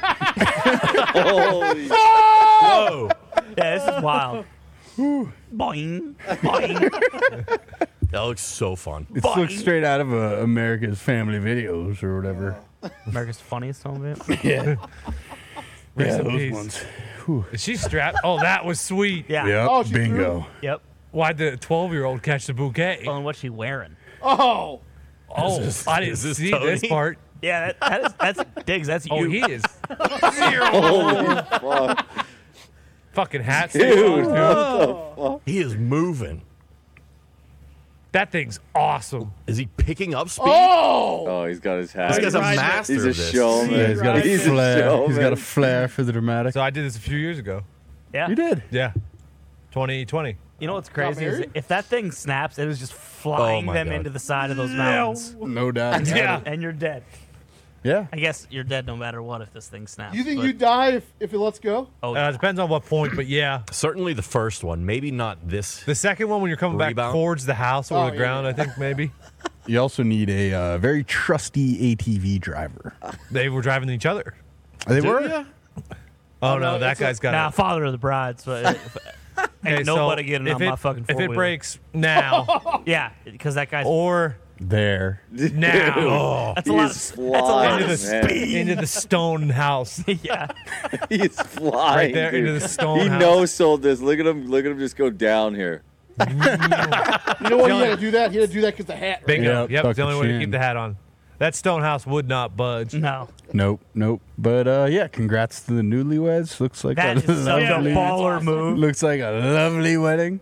Holy Whoa! Yeah, this is wild. Boing. Boing. That looks so fun. It looks straight out of America's Family Videos or whatever. America's Funniest Home Video. Yeah, Rest in those peace. ones. Whew. Is she strapped? Oh, that was sweet. Yeah. Yep, Oh, she bingo. Yep. Why'd the 12-year-old catch the bouquet? Well, and what's she wearing? Oh, Oh, I didn't is this see Tony? this part. Yeah, that's Diggs. That's you. Oh, he is. Holy fuck. Fucking hat. Dude, on, He is moving. That thing's awesome. Is he picking up speed? Oh, he's got his hat. This guy's a Right. master He's a of this. showman. Yeah, he's got a He's flair. showman. He's got a flair for the dramatic. So I did this a few years ago. Yeah. You did. Yeah. 2020. You know what's crazy is married? if that thing snaps, it was just flying my them God. into the side of those mountains, No doubt. Yeah. and you're dead. Yeah. I guess you're dead no matter what if this thing snaps. you think but- you die if it lets go? Oh, It depends on what point, but yeah. Certainly the first one. Maybe not this. The second one, when you're coming Rebound? back towards the house or Oh, the yeah, ground, yeah. I think maybe. You also need a very trusty ATV driver. They were driving each other. They Do were. ya? Oh, no, that guy's got nah, it. father of the bride. So Okay, ain't so nobody getting on my fucking If it four-wheeler. breaks now Yeah, because that guy's. or There. now that's a lot. He's Of, that's a lot into of the man. into the stone house, yeah. He's flying. right there dude. into the stone He house. no-sold this. Look at him. Look at him just go down here. You know what? He had to do that. He had to do that because the hat. Right? Bingo. Yep, Yep, tuck it's the only the way to chin. keep the hat on. That stone house would not budge. No, Nope. But yeah, congrats to the newlyweds. Looks like that a is such a lovely. baller move. Looks like a lovely wedding.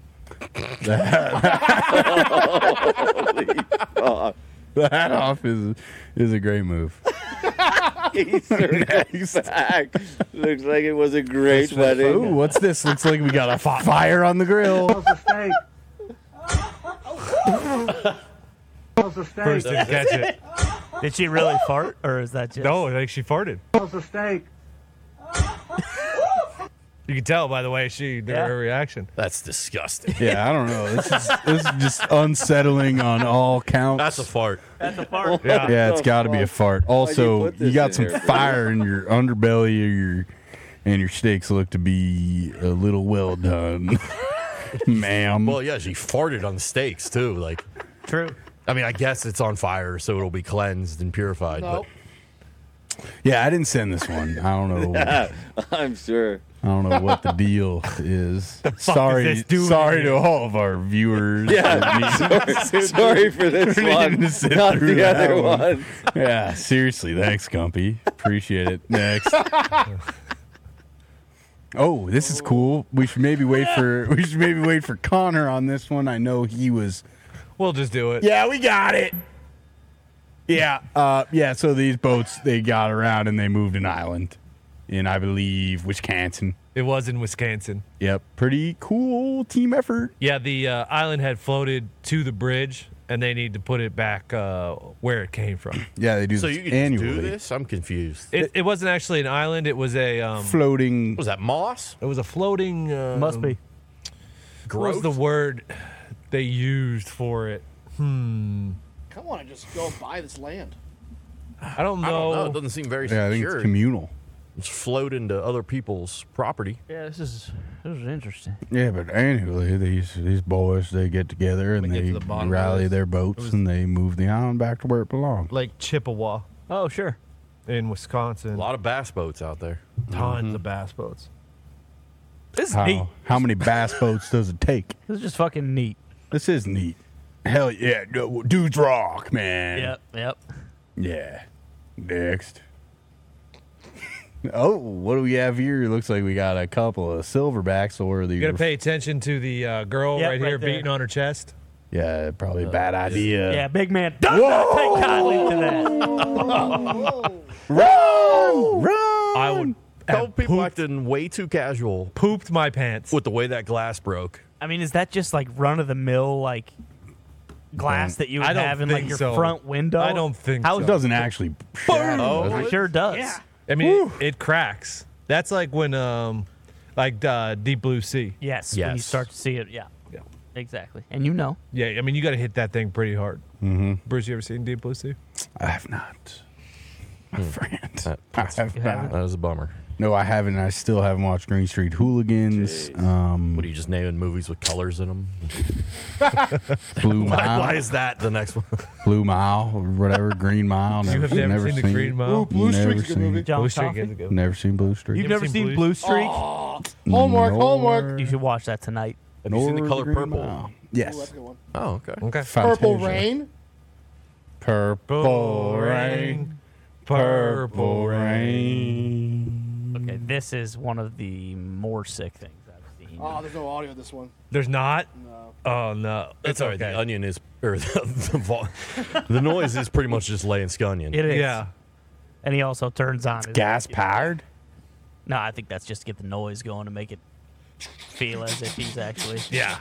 The hat off is a great move. He circles back. Looks like it was a great Ooh, wedding. what's this? Looks like we got a fire on the grill. First didn't catch it. Did she really fart, or is that just? No, I think she farted. You can tell by the way her reaction. That's disgusting. Yeah, I don't know. This is just unsettling on all counts. That's a fart. That's a fart. Yeah. Yeah, it's got to be a fart. Also, put this you got in some here, bro? fire in your underbelly, and your steaks look to be a little well done, ma'am. Well, yeah, she farted on the steaks too. Like, True. I mean, I guess it's on fire, so it'll be cleansed and purified. No. Yeah, I didn't send this one. I don't know. I'm sure. I don't know what the deal is. fuck Sorry, is this doing sorry here? to all of our viewers. Sorry for this For needing one. to sit Not through the that other one. one. Yeah, seriously, thanks, Gumpy. Appreciate it. Next. Oh, this is cool. We should maybe wait for Connor on this one. I know he was. We'll just do it. Yeah, we got it. Yeah. So these boats, they got around and they moved an island in, I believe, Wisconsin. It was in Wisconsin. Yep. Pretty cool team effort. Yeah, the island had floated to the bridge, and they need to put it back where it came from. Yeah, they do So this you can annually. do this? I'm confused. It wasn't actually an island. It was a floating. Was that moss? It was a floating. Must be. What was the word they used for it? Come on and just go buy this land. I don't know. I don't know. It doesn't seem very secure. Yeah, I think it's communal. It's float into other people's property. Yeah, this is interesting. Yeah, but annually, these boys, they get together and Let me get they to the bottom of rally this. their boats and they move the island back to where it belongs. Lake Chippewa Oh, sure. in Wisconsin. A lot of bass boats out there. Tons of bass boats. This is neat. How many bass boats does it take? This is just fucking neat. This is neat. Hell yeah, dudes rock, man. Yep. Yeah. Next. Oh, what do we have here? It looks like we got a couple of silverbacks or the. You got to pay attention to the girl Yep, right right here there. beating on her chest. Yeah, probably a bad idea. Yeah, big man does not take kindly to that. Run! I would Couple have people acting way too casual pooped my pants. with the way that glass broke. I mean, is that just like run of the mill like glass that you would I don't have in like think your so. front window? I don't think How so. It doesn't actually shatter, does It it? sure does. Yeah. I mean, it cracks. That's like when, Deep Blue Sea. Yes, when you Yes. start to see it. Yeah. Yeah. Exactly. And you know. Yeah, I mean, you got to hit that thing pretty hard. Mm-hmm. Bruce, you ever seen Deep Blue Sea? I have not. My friend. That- I have not. That was a bummer. No, I haven't. I still haven't watched Green Street Hooligans. What are you just naming movies with colors in them? Blue Mile. Why is that the next one? Blue Mile or whatever. Green Mile. You have never seen the Green Mile? Blue Never Streak's a good seen- movie. John Blue Streak Coffey? is a good. Never seen Blue Streak. You've never seen Blue Streak? Homework, homework. You should watch that tonight. Have you seen the Nor color Green purple? Mile. Ooh, that's Yes. a good one. Oh, okay. Okay. Purple Fantasia. Rain. Purple rain. Purple rain. Okay, this is one of the more sick things I've seen. Oh, there's no audio of this one. There's not? No. Oh, no. It's all right. okay. The onion is, or the noise is pretty much just laying scunion. It is. Yeah. And he also turns on his Gas powered. No, I think that's just to get the noise going to make it feel as if he's actually. Yeah.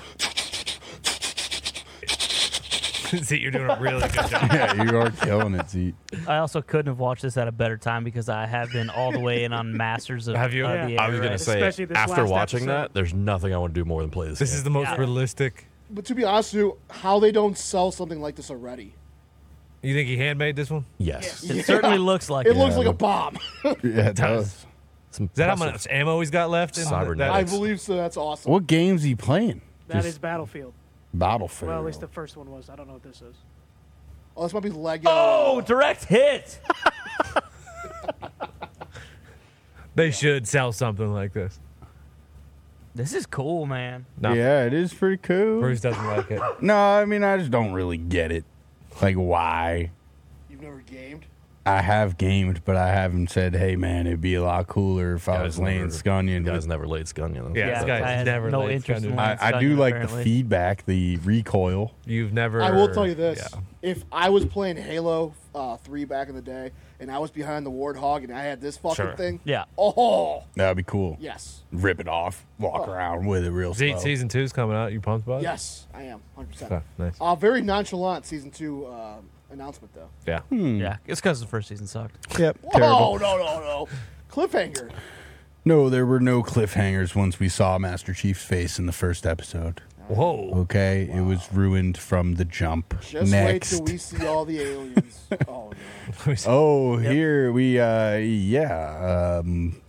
See, you're doing a really good job. Yeah, you are killing it, Zeke. I also couldn't have watched this at a better time because I have been all the way in on Masters of, Have you? of Yeah. the I was Air going to Raid. say, Especially this after last watching episode. that, there's nothing I want to do more than play this This game. is the most Yeah. realistic. But to be honest with you, how they don't sell something like this already? You think he handmade this one? Yes. It certainly looks like It it. looks like a bomb. Yeah, it does. Some Is that how impressive- much ammo he's got left? In Cybernetics. I believe so. That's awesome. What game's he playing? That Just is Battlefield. Battlefield. Well, at least the first one was. I don't know what this is. Oh, this might be Lego. Oh, direct hit! They should sell something like this. This is cool, man. No, Yeah, it is pretty cool. Bruce doesn't like it. No, I mean, I just don't really get it. Like, why? You've never gamed? I have gamed, but I haven't said, hey, man, it'd be a lot cooler if I was laying Scunion. You guys never laid Scunion. Yeah, Yeah, this guy's I had never no laid interest in Scunion. that. I do Scunion, like apparently. the feedback, the recoil. You've never. I will tell you this: Yeah. if I was playing Halo 3 back in the day, and I was behind the Warthog, and I had this fucking Sure. thing, Yeah. oh, That'd be cool. yes, Rip it off, walk around with it real slow. Season 2's coming out. You pumped about it? yes, I am 100%. Okay, nice. Very nonchalant season 2 announcement though. Yeah. Yeah, it's because the first season sucked. Yep, Whoa, terrible. no, cliffhanger. No, there were no cliffhangers once we saw Master Chief's face in the first episode. Whoa. Okay, it was ruined from the jump. Just Next. wait till we see all the aliens. Oh no. Oh, here we, yeah.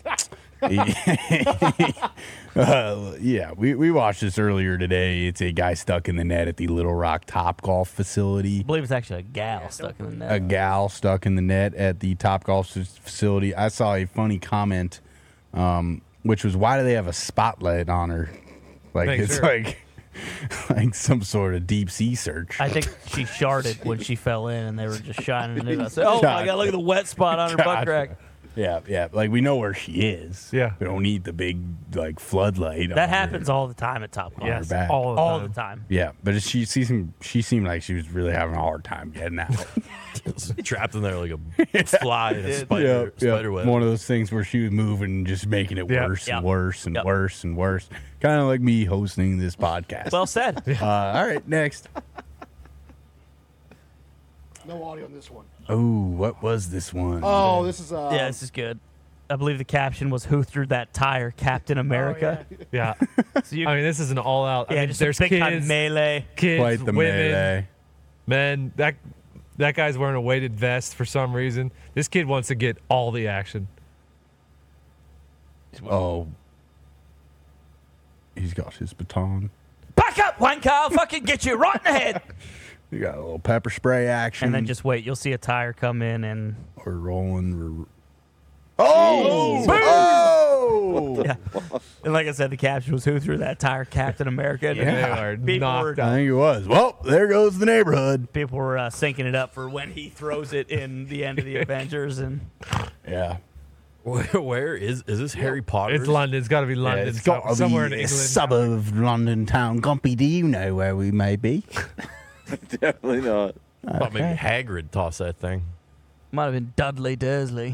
Yeah, we watched this earlier today. It's a guy stuck in the net at the Little Rock Top Golf facility. I believe it's actually a gal stuck in the net. A gal stuck in the net at the Top Golf facility. I saw a funny comment, which was, why do they have a spotlight on her? Like, Thanks, it's sir. like some sort of deep sea search. I think she sharded when she fell in, and they were just shining it. I said, "Oh my god, look at the wet spot on her butt crack." Yeah. Like we know where she is. Yeah. We don't need the big like floodlight. That happens all the time at Top Golf. her back. all the time. Yeah, but she seemed like she was really having a hard time getting out. Trapped in there like a fly in a spider web. One of those things where she was moving and just making it worse and worse and worse and worse. Kind of like me hosting this podcast. Well said. All right, next. No audio on this one. Oh, what was this one? Oh, this is yeah, this is good. I believe the caption was "Who threw that tire, Captain America?" Yeah. So you, I mean, this is an all-out. yeah, I mean, just there's a big time kids, melee. kids, Quite the women, melee. men. That guy's wearing a weighted vest for some reason. This kid wants to get all the action. Oh, he's got his baton. Back up, wanker! I'll fucking get you right in the head. You got a little pepper spray action. And then just wait. You'll see a tire come in and we're rolling. Oh! Oh! Yeah. And like I said, the caption was "Who threw that tire, Captain America?" And Yeah. people were, I think it was. Well, there goes the neighborhood. people were syncing it up for when he throws it in the end of the Avengers. And Yeah. Where is this Harry Potter? It's London. It's got to be London. It's got to somewhere be in a England. suburb of London town. Gumpy, do you know where we may be? Definitely not. Thought maybe Hagrid tossed that thing. might have been Dudley Dursley.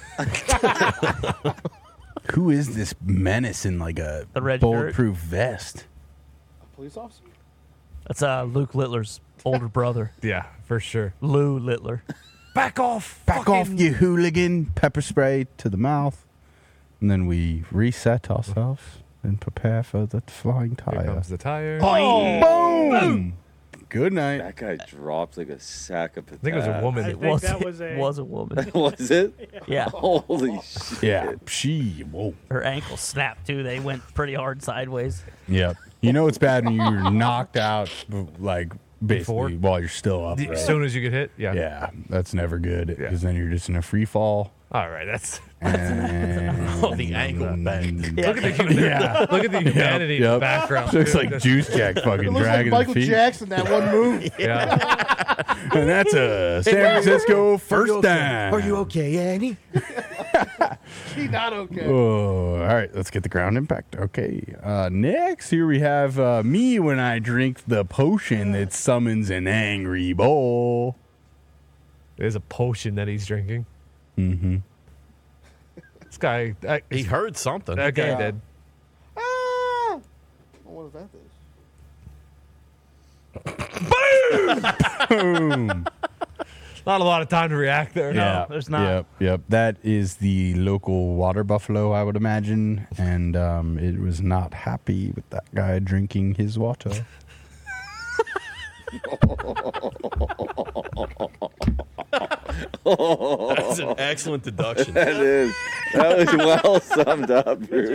Who is this menace in like a The red bulletproof vest? A police officer? That's Luke Littler's older brother. Yeah, for sure. Lou Littler. Back off. Back off, you hooligan. Pepper spray to the mouth. And then we reset ourselves and prepare for the flying Here tire. comes the tire. Boom! Good night. That guy dropped like a sack of potatoes. I think it was a woman. I think that was a. was a woman. Was it? Yeah. Holy shit. Yeah, whoa. Her ankle snapped too. They went pretty hard sideways. Yep. You know it's bad when you're knocked out, like, basically, while you're still up. As soon as you get hit? Yeah. Yeah, that's never good because then you're just in a free fall. All right, that's. Oh, the ankle bend. Look at the humanity. Look at the humanity in the background. Looks too. like Juice Jack fucking It looks like dragging Michael his feet. Jackson, that one move. Yeah. And that's a San Francisco first down. okay, Annie? He's not okay. Oh, all right, let's get the ground impact. Okay. Next, here we have me when I drink the potion that summons an angry bull. There's a potion that he's drinking. Mm-hmm. This guy. He heard something. That guy did. I wonder if that is. Boom! Not a lot of time to react there. Yeah, there's not. Yep. That is the local water buffalo, I would imagine, and it was not happy with that guy drinking his water. That's an excellent deduction. That is. That was well summed up, Bruce.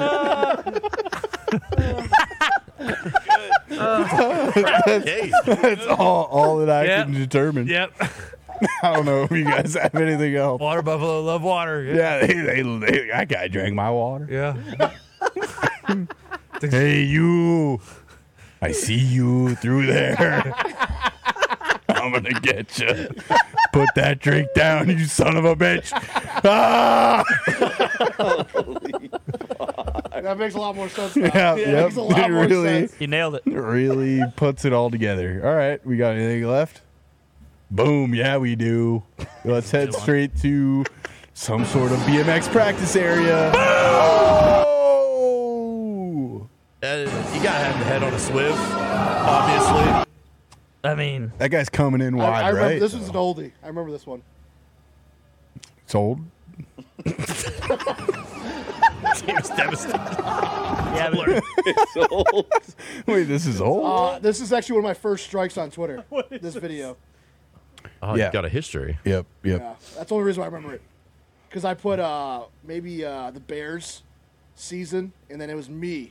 That's all that I Yep. can determine. Yep. I don't know if you guys have anything else. Water buffalo love water. Yeah, that guy drank my water. Yeah. Hey, you. I see you through there. I'm going to get you. Put that drink down, you son of a bitch. Ah! That makes a lot more sense now. Yeah, That yep. makes a lot It more really, sense. You nailed it. it really puts it all together. All right, we got anything left? Boom, yeah, we do. Let's head straight to some sort of BMX practice area. Oh! You gotta have the head on a swivel, obviously. I mean, That guy's coming in wide, I remember right? this was an oldie. I remember this one. It's old. Seems devastating. yeah, but It's old. Wait, this is old? This is actually one of my first strikes on Twitter. This video. Oh, Yeah. you got a history. Yep. Yeah, that's the only reason why I remember it. Because I put maybe the Bears season, and then it was me.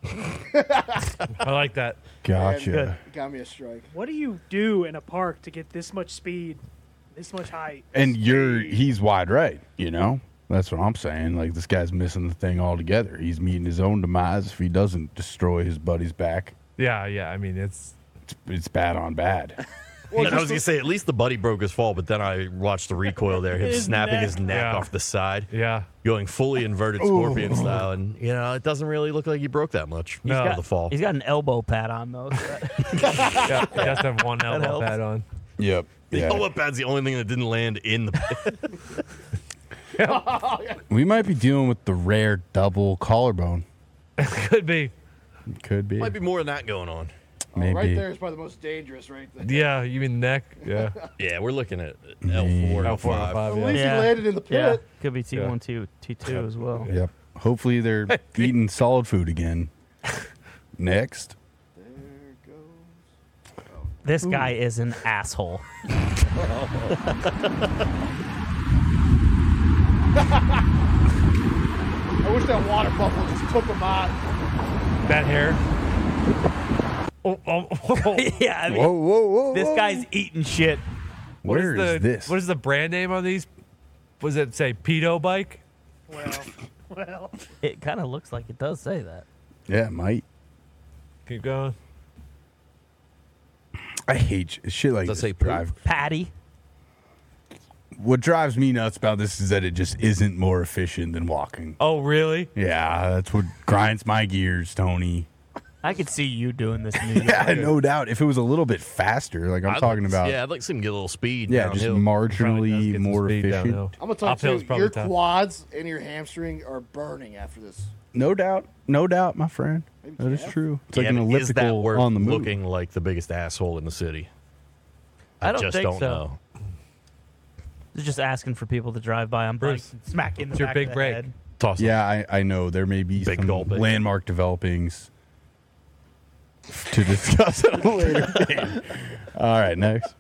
I like that. Gotcha. And it got me a strike. What do you do in a park to get this much speed, this much height? And he's wide right, you know? That's what I'm saying. Like, this guy's missing the thing altogether. He's meeting his own demise if he doesn't destroy his buddy's back. Yeah. I mean, it's It's bad on bad. I was going to say, at least the buddy broke his fall, but then I watched the recoil there, him His snapping neck. his neck Yeah. off the side. Yeah. Going fully inverted scorpion style. And, it doesn't really look like he broke that much No. for the fall. He's got an elbow pad on though. Yeah, he does have one elbow helps. pad on. Yep. The Yeah. elbow pad's the only thing that didn't land in the We might be dealing with the rare double collarbone. Could be. Could be. Might be more than that going on. Maybe. Right there is probably the most dangerous right there. Yeah, you mean neck? Yeah. Yeah, we're looking at L4 L4 5. and 5, At yeah. least he landed in the Yeah, pit. could be T1, T2 as well. Yep. Hopefully they're eating solid food again. Next. This guy is an asshole. I wish that water buffalo just took him out. That hair. Yeah, I mean, Whoa, whoa, whoa. this whoa. guy's eating shit. Where is this? What is the brand name on these? Was it say Pedo Bike? Well. It kind of looks like it does say that. Yeah, it might. Keep going. I hate shit like Does this. it say poop? Drive. Patty. What drives me nuts about this is that it just isn't more efficient than walking. Oh, really? Yeah, that's what grinds my gears, Tony. I could see you doing this. In New York. Yeah, no doubt. If it was a little bit faster, like I'm talking about. Yeah, I'd like to see him get a little speed. Yeah, just downhill. Probably does marginally get some more speed efficient. downhill. I'm gonna tell Uphill's you, probably your tough. quads and your hamstring are burning after this. No doubt, my friend. That is true. It's like Yeah, an but is that elliptical worth on the move. looking like the biggest asshole in the city? I don't just think don't so. know. It's just asking for people to drive by on bikes Bruce, and smack you in the it's your back big of the break. head. Toss him. Yeah, I know there may be Big some gulping. landmark developings to discuss at a later date. All right, next.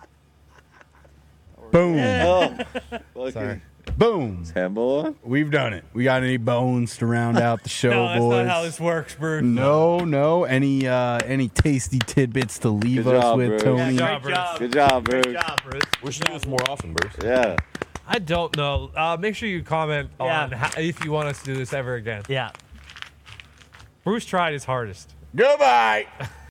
Boom. Oh, Sorry. Boom. Hambo. We've done it. We got any bones to round out the show, No, that's boys? not how this works, Bruce. No. Any tasty tidbits to leave Good us job, with, Bruce. Tony? Yeah, great job. Good job, Bruce. Good job, Bruce. We should do this more often, Bruce. Yeah. I don't know. Make sure you comment Yeah. on if you want us to do this ever again. Yeah. Bruce tried his hardest. Goodbye.